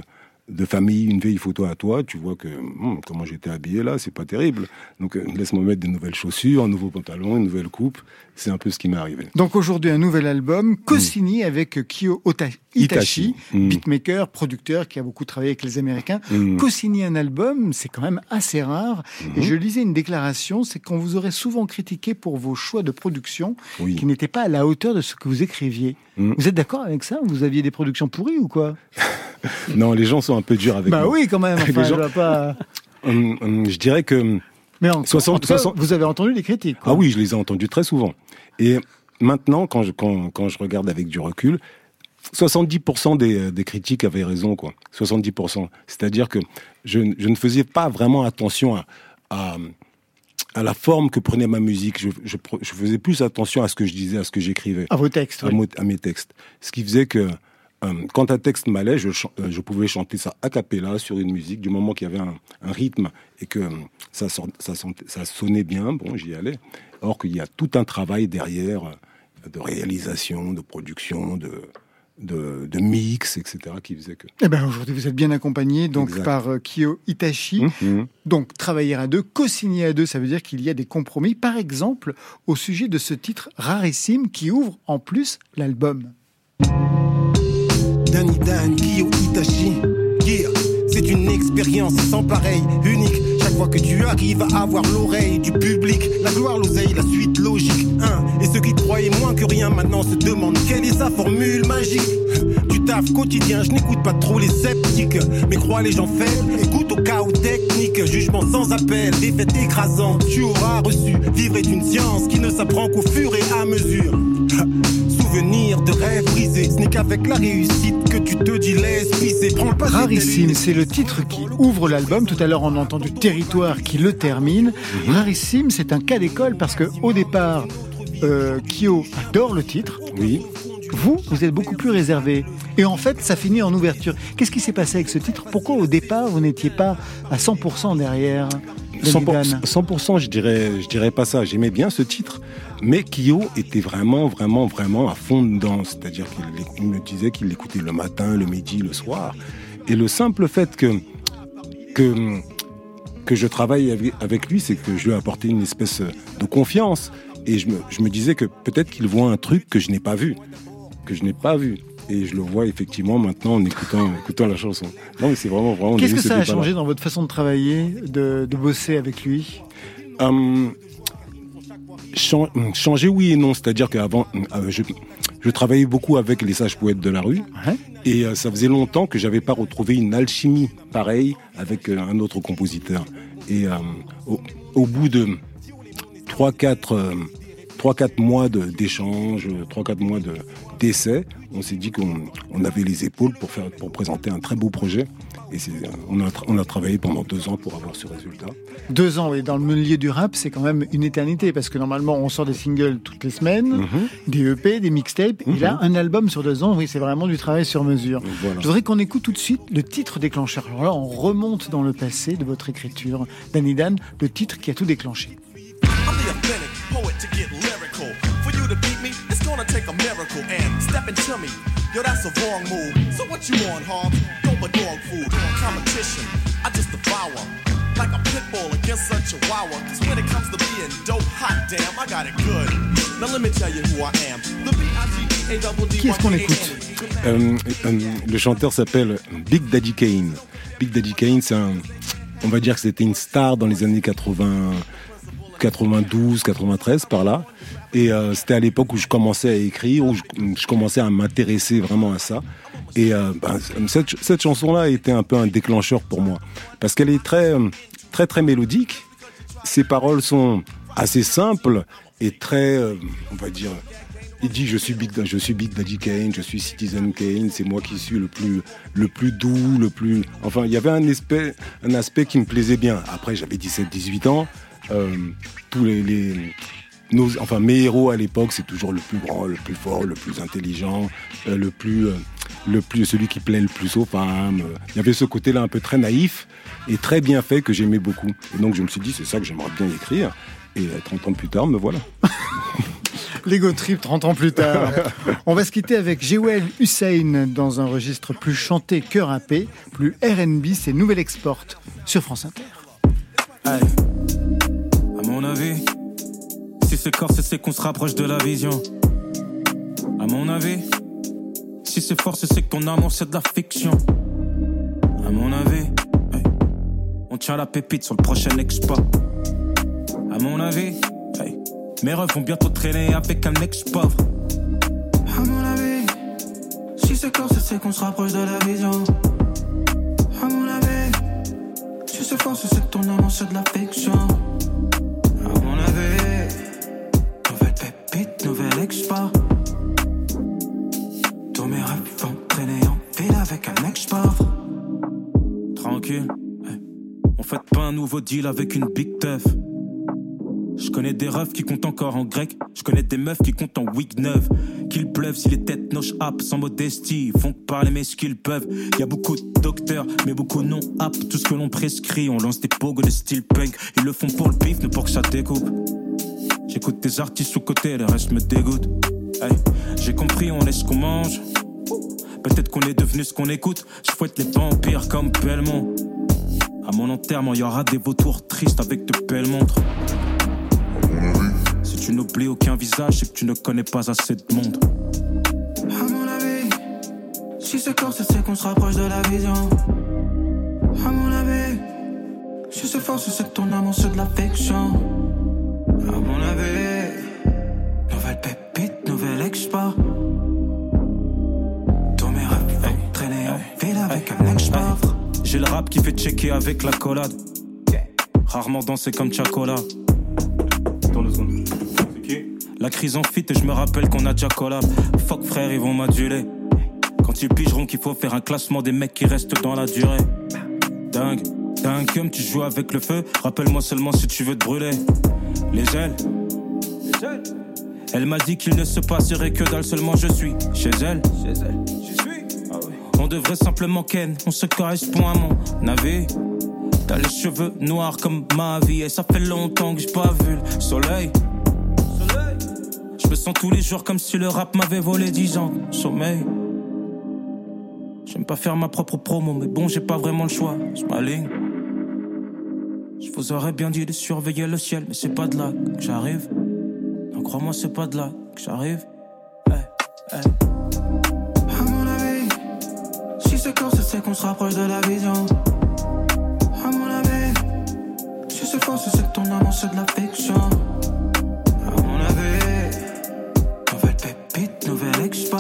Speaker 6: de famille, une vieille photo à toi, tu vois que hum, comment j'étais habillé là, c'est pas terrible. Donc euh, laisse-moi mettre de nouvelles chaussures, un nouveau pantalon, une nouvelle coupe. C'est un peu ce qui m'est arrivé.
Speaker 4: Donc aujourd'hui, un nouvel album co-signé mmh. avec Kyo Ota- Itachi, Itachi. Mmh. beatmaker, producteur qui a beaucoup travaillé avec les Américains. Mmh. Co-signer un album, c'est quand même assez rare. Mmh. Et je lisais une déclaration, c'est qu'on vous aurait souvent critiqué pour vos choix de production oui. qui n'étaient pas à la hauteur de ce que vous écriviez. Mmh. Vous êtes d'accord avec ça ? Vous aviez des productions pourries ou quoi ?
Speaker 6: Non, les gens sont un peu durs avec
Speaker 4: bah
Speaker 6: moi.
Speaker 4: Bah oui, quand même. Enfin,
Speaker 6: gens...
Speaker 4: je, pas...
Speaker 6: hum, hum, je dirais que...
Speaker 4: Mais en, soixante, en tout cas, soixante... vous avez entendu les critiques, quoi.
Speaker 6: Ah oui, je les ai entendues très souvent. Et maintenant, quand je, quand, quand je regarde avec du recul, soixante-dix pour cent des, des critiques avaient raison, quoi. soixante-dix pour cent. C'est-à-dire que je, je ne faisais pas vraiment attention à, à, à la forme que prenait ma musique. Je, je, je faisais plus attention à ce que je disais, à ce que j'écrivais.
Speaker 4: À vos textes,
Speaker 6: à,
Speaker 4: oui.
Speaker 6: à mes textes. Ce qui faisait que Euh, quand un texte m'allait, je, euh, je pouvais chanter ça a cappella sur une musique, du moment qu'il y avait un, un rythme et que euh, ça, sort, ça, ça sonnait bien, bon, j'y allais. Or qu'il y a tout un travail derrière euh, de réalisation, de production, de, de, de mix, et cetera qui faisait que...
Speaker 4: Eh ben aujourd'hui, vous êtes bien accompagné donc, exact. par euh, Kyo Itachi. Mmh. Donc, travailler à deux, co-signer à deux, ça veut dire qu'il y a des compromis. Par exemple, au sujet de ce titre rarissime qui ouvre en plus l'album.
Speaker 17: Danny Dan, Kyo Itachi, yeah. C'est une expérience sans pareil, unique. Chaque fois que tu arrives à avoir l'oreille du public, la gloire, l'oseille, la suite logique. Hein. Et ceux qui croyaient moins que rien maintenant se demandent quelle est sa formule magique. Du taf quotidien, je n'écoute pas trop les sceptiques, mais crois les gens faibles, écoute au chaos technique. Jugement sans appel, défaite écrasante, tu auras reçu. Vivre est une science qui ne s'apprend qu'au fur et à mesure. Souvenir de rêves brisés, ce n'est qu'avec la réussite que tu te dis laisse pisser. Prends le pas.
Speaker 4: Rarissime, c'est le titre qui ouvre l'album. Tout à l'heure, on a entendu Territoire qui le termine. Mmh. Rarissime, c'est un cas d'école parce que au départ, euh, Kyo adore le titre.
Speaker 6: Oui.
Speaker 4: Vous, vous êtes beaucoup plus réservé. Et en fait, ça finit en ouverture. Qu'est-ce qui s'est passé avec ce titre ? Pourquoi au départ, vous n'étiez pas à cent pour cent derrière
Speaker 6: cent pour cent, cent pour cent, je dirais, je dirais pas ça. J'aimais bien ce titre, mais Kyo était vraiment, vraiment, vraiment à fond dedans. C'est-à-dire qu'il me disait qu'il l'écoutait le matin, le midi, le soir. Et le simple fait que que que je travaille avec lui, c'est que je lui ai apporté une espèce de confiance. Et je me, je me disais que peut-être qu'il voit un truc que je n'ai pas vu, que je n'ai pas vu. Et je le vois effectivement maintenant en écoutant, en écoutant la chanson. Non, mais c'est vraiment, vraiment.
Speaker 4: Qu'est-ce que ça a changé dans votre façon de travailler, de, de bosser avec lui ?
Speaker 6: um, chan- Changer, oui et non. C'est-à-dire qu'avant, euh, je, je travaillais beaucoup avec les sages poètes de la rue. Ouais. Et euh, ça faisait longtemps que j'avais pas retrouvé une alchimie pareille avec euh, un autre compositeur. Et euh, au, au bout de trois quatre euh, trois quatre mois de, d'échanges, trois quatre mois de, d'essais, on s'est dit qu'on on avait les épaules pour, faire, pour présenter un très beau projet. Et c'est, on, a, on a travaillé pendant deux ans pour avoir ce résultat.
Speaker 4: Deux ans, oui. Dans le milieu du rap, c'est quand même une éternité, parce que normalement, on sort des singles toutes les semaines, mm-hmm. des E P, des mixtapes, mm-hmm. et là, un album sur deux ans, oui, c'est vraiment du travail sur mesure. Voilà. Je voudrais qu'on écoute tout de suite le titre déclencheur. Alors là, on remonte dans le passé de votre écriture. Danny Dan, le titre qui a tout déclenché.
Speaker 9: To beat me, it's gonna take a miracle and step into me. Yo, that's a wrong move. So what you want, Hobbs? Dope or dog food? Competition, I just devour. Like a pit bull against a chihuahua. Cause when it comes to being dope, hot damn, I got it good. Now let me tell you who I am. The B I G D A double D.
Speaker 4: Qui est-ce qu'on écoute?
Speaker 6: euh, euh, Le chanteur s'appelle Big Daddy Kane. Big Daddy Kane, c'est un... On va dire que c'était une star dans les années quatre-vingts... quatre-vingt-douze, quatre-vingt-treize, par là. Et euh, c'était à l'époque où je commençais à écrire, où je, je commençais à m'intéresser vraiment à ça. Et euh, ben, cette, cette chanson-là a été un peu un déclencheur pour moi. Parce qu'elle est très, très, très mélodique. Ses paroles sont assez simples et très, euh, on va dire... Il dit, je suis Big, je suis Big Daddy Kane, je suis Citizen Kane, c'est moi qui suis le plus, le plus doux, le plus... Enfin, il y avait un aspect, un aspect qui me plaisait bien. Après, j'avais dix-sept dix-huit ans. Euh, tous les, les nos, enfin mes héros à l'époque, c'est toujours le plus grand, le plus fort, le plus intelligent, euh, le plus euh, le plus celui qui plaît le plus aux femmes. Il y avait ce côté-là un peu très naïf et très bien fait que j'aimais beaucoup. Et donc je me suis dit c'est ça que j'aimerais bien écrire. Et trente ans plus tard, me voilà.
Speaker 4: L'ego trip trente ans plus tard. On va se quitter avec Jewel Hussein dans un registre plus chanté que rappé, plus R and B, c'est Nouvelle Export sur France Inter.
Speaker 18: Hey. À mon avis, si c'est corse, c'est qu'on se rapproche de la vision. À mon avis, si c'est force, c'est que ton amour c'est de la fiction. À mon avis, hey. On tient la pépite sur le prochain expo. À mon avis, hey. Mes refs vont bientôt traîner avec un ex-pauvre. À mon avis, si c'est corse, c'est qu'on se rapproche de la vision. À mon avis, si c'est force, c'est que ton amour c'est de la fiction. À mon avis, nouvelle pépite, nouvelle expo. Tous mes rêves vont traîner en ville avec un ex-pauvre. Tranquille, hey. On fait pas un nouveau deal avec une big teuf. Je connais des refs qui comptent encore en grec. Je connais des meufs qui comptent en wig neuf. Qu'il pleuve si les têtes noches app sans modestie font que parler mais ce qu'ils peuvent. Y a beaucoup de docteurs mais beaucoup non aptes. Tout ce que l'on prescrit, on lance des pogos de style punk. Ils le font pour le bif, mais pour que ça découpe. J'écoute des artistes sous côté, le reste me dégoûte. Hey, j'ai compris, on est ce qu'on mange. Peut-être qu'on est devenu ce qu'on écoute. Je fouette les vampires comme Belmont. À mon enterrement, y aura des vautours tristes avec de belles montres. Si tu n'oublies aucun visage, c'est que tu ne connais pas assez de monde. À mon avis, si c'est corse, c'est qu'on se rapproche de la vision. À mon avis, si c'est force, c'est que ton amour c'est de la fiction. À mon avis, nouvelle pépite, nouvelle expo. Tous mes rêves vont traîner en ville avec un ex-pauvre. J'ai le rap qui fait checker avec la collade. Rarement dansé comme Chacola. Attends deux secondes. C'est qui? La crise en fit et je me rappelle qu'on a déjà collab. Fuck frère, ils vont m'aduler. Quand ils pigeront qu'il faut faire un classement des mecs qui restent dans la durée. Dingue, dingue comme tu joues avec le feu. Rappelle-moi seulement si tu veux te brûler. Les ailes, les ailes. Elle m'a dit qu'il ne se passerait que dalle, seulement je suis chez elle. Chez elle, j'y suis. Ah oui. On devrait simplement ken, on se correspond à mon avis. T'as les cheveux noirs comme ma vie et ça fait longtemps que j'ai pas vu le soleil. Soleil. Je me sens tous les jours comme si le rap m'avait volé dix ans de sommeil. J'aime pas faire ma propre promo, mais bon, j'ai pas vraiment le choix, je m'aligne. Je vous aurais bien dit de surveiller le ciel, mais c'est pas de là que j'arrive. Non, crois-moi, c'est pas de là que j'arrive. Hey, hey. À mon avis, si c'est corse, c'est qu'on se rapproche de la vision. À mon avis, si c'est force, c'est que ton amour c'est de la fiction. À mon avis, nouvelle pépite, nouvelle expo.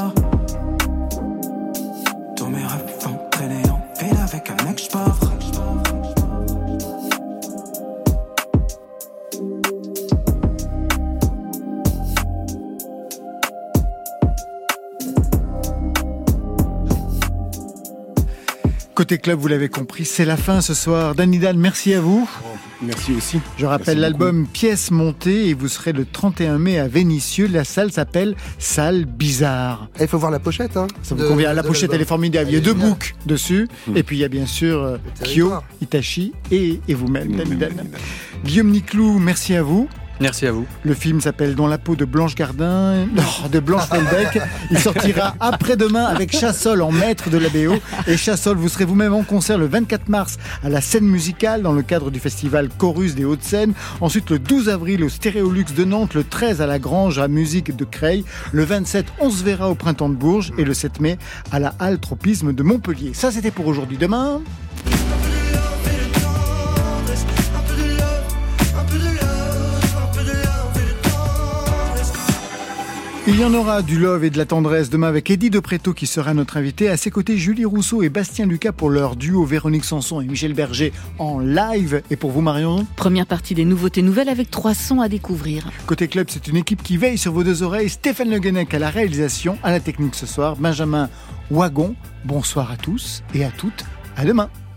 Speaker 18: Tous mes rêves vont traîner en ville avec un ex-pauvre.
Speaker 4: Côté club, vous l'avez compris, c'est la fin ce soir. Danny Dan, merci à vous.
Speaker 6: Merci aussi.
Speaker 4: Je rappelle l'album Pièces montées et vous serez le trente et un mai à Vénissieux. La salle s'appelle Salle Bizarre.
Speaker 8: Il faut voir la pochette. Hein,
Speaker 4: Ça vous de, convient. La pochette, elle est formidable. Il y a deux books dessus. Mmh. Et puis il y a bien sûr euh, Kyo, Itachi et, et vous-même, Danny Dan. Guillaume Niclou, merci à vous.
Speaker 7: Merci à vous.
Speaker 4: Le film s'appelle Dans la peau de Blanche Gardin, non, de Blanche Felbeck. Il sortira après-demain avec Chassol en maître de la B O. Et Chassol, vous serez vous-même en concert le vingt-quatre mars à la Scène Musicale dans le cadre du festival Chorus des Hauts-de-Seine. Ensuite, le douze avril au Stéréolux de Nantes, le treize à la Grange à Musique de Creil. Le vingt-sept, on se verra au Printemps de Bourges. Et le sept mai à la Halle Tropisme de Montpellier. Ça, c'était pour aujourd'hui. Demain... Il y en aura du love et de la tendresse demain avec Eddie De Pretto qui sera notre invité. À ses côtés, Julie Rousseau et Bastien Lucas pour leur duo Véronique Sanson et Michel Berger en live. Et pour vous, Marion ?
Speaker 5: Première partie des nouveautés nouvelles avec trois sons à découvrir.
Speaker 4: Côté club, c'est une équipe qui veille sur vos deux oreilles. Stéphane Le Guenec à la réalisation, à la technique ce soir. Benjamin Wagon. Bonsoir à tous et à toutes. À demain.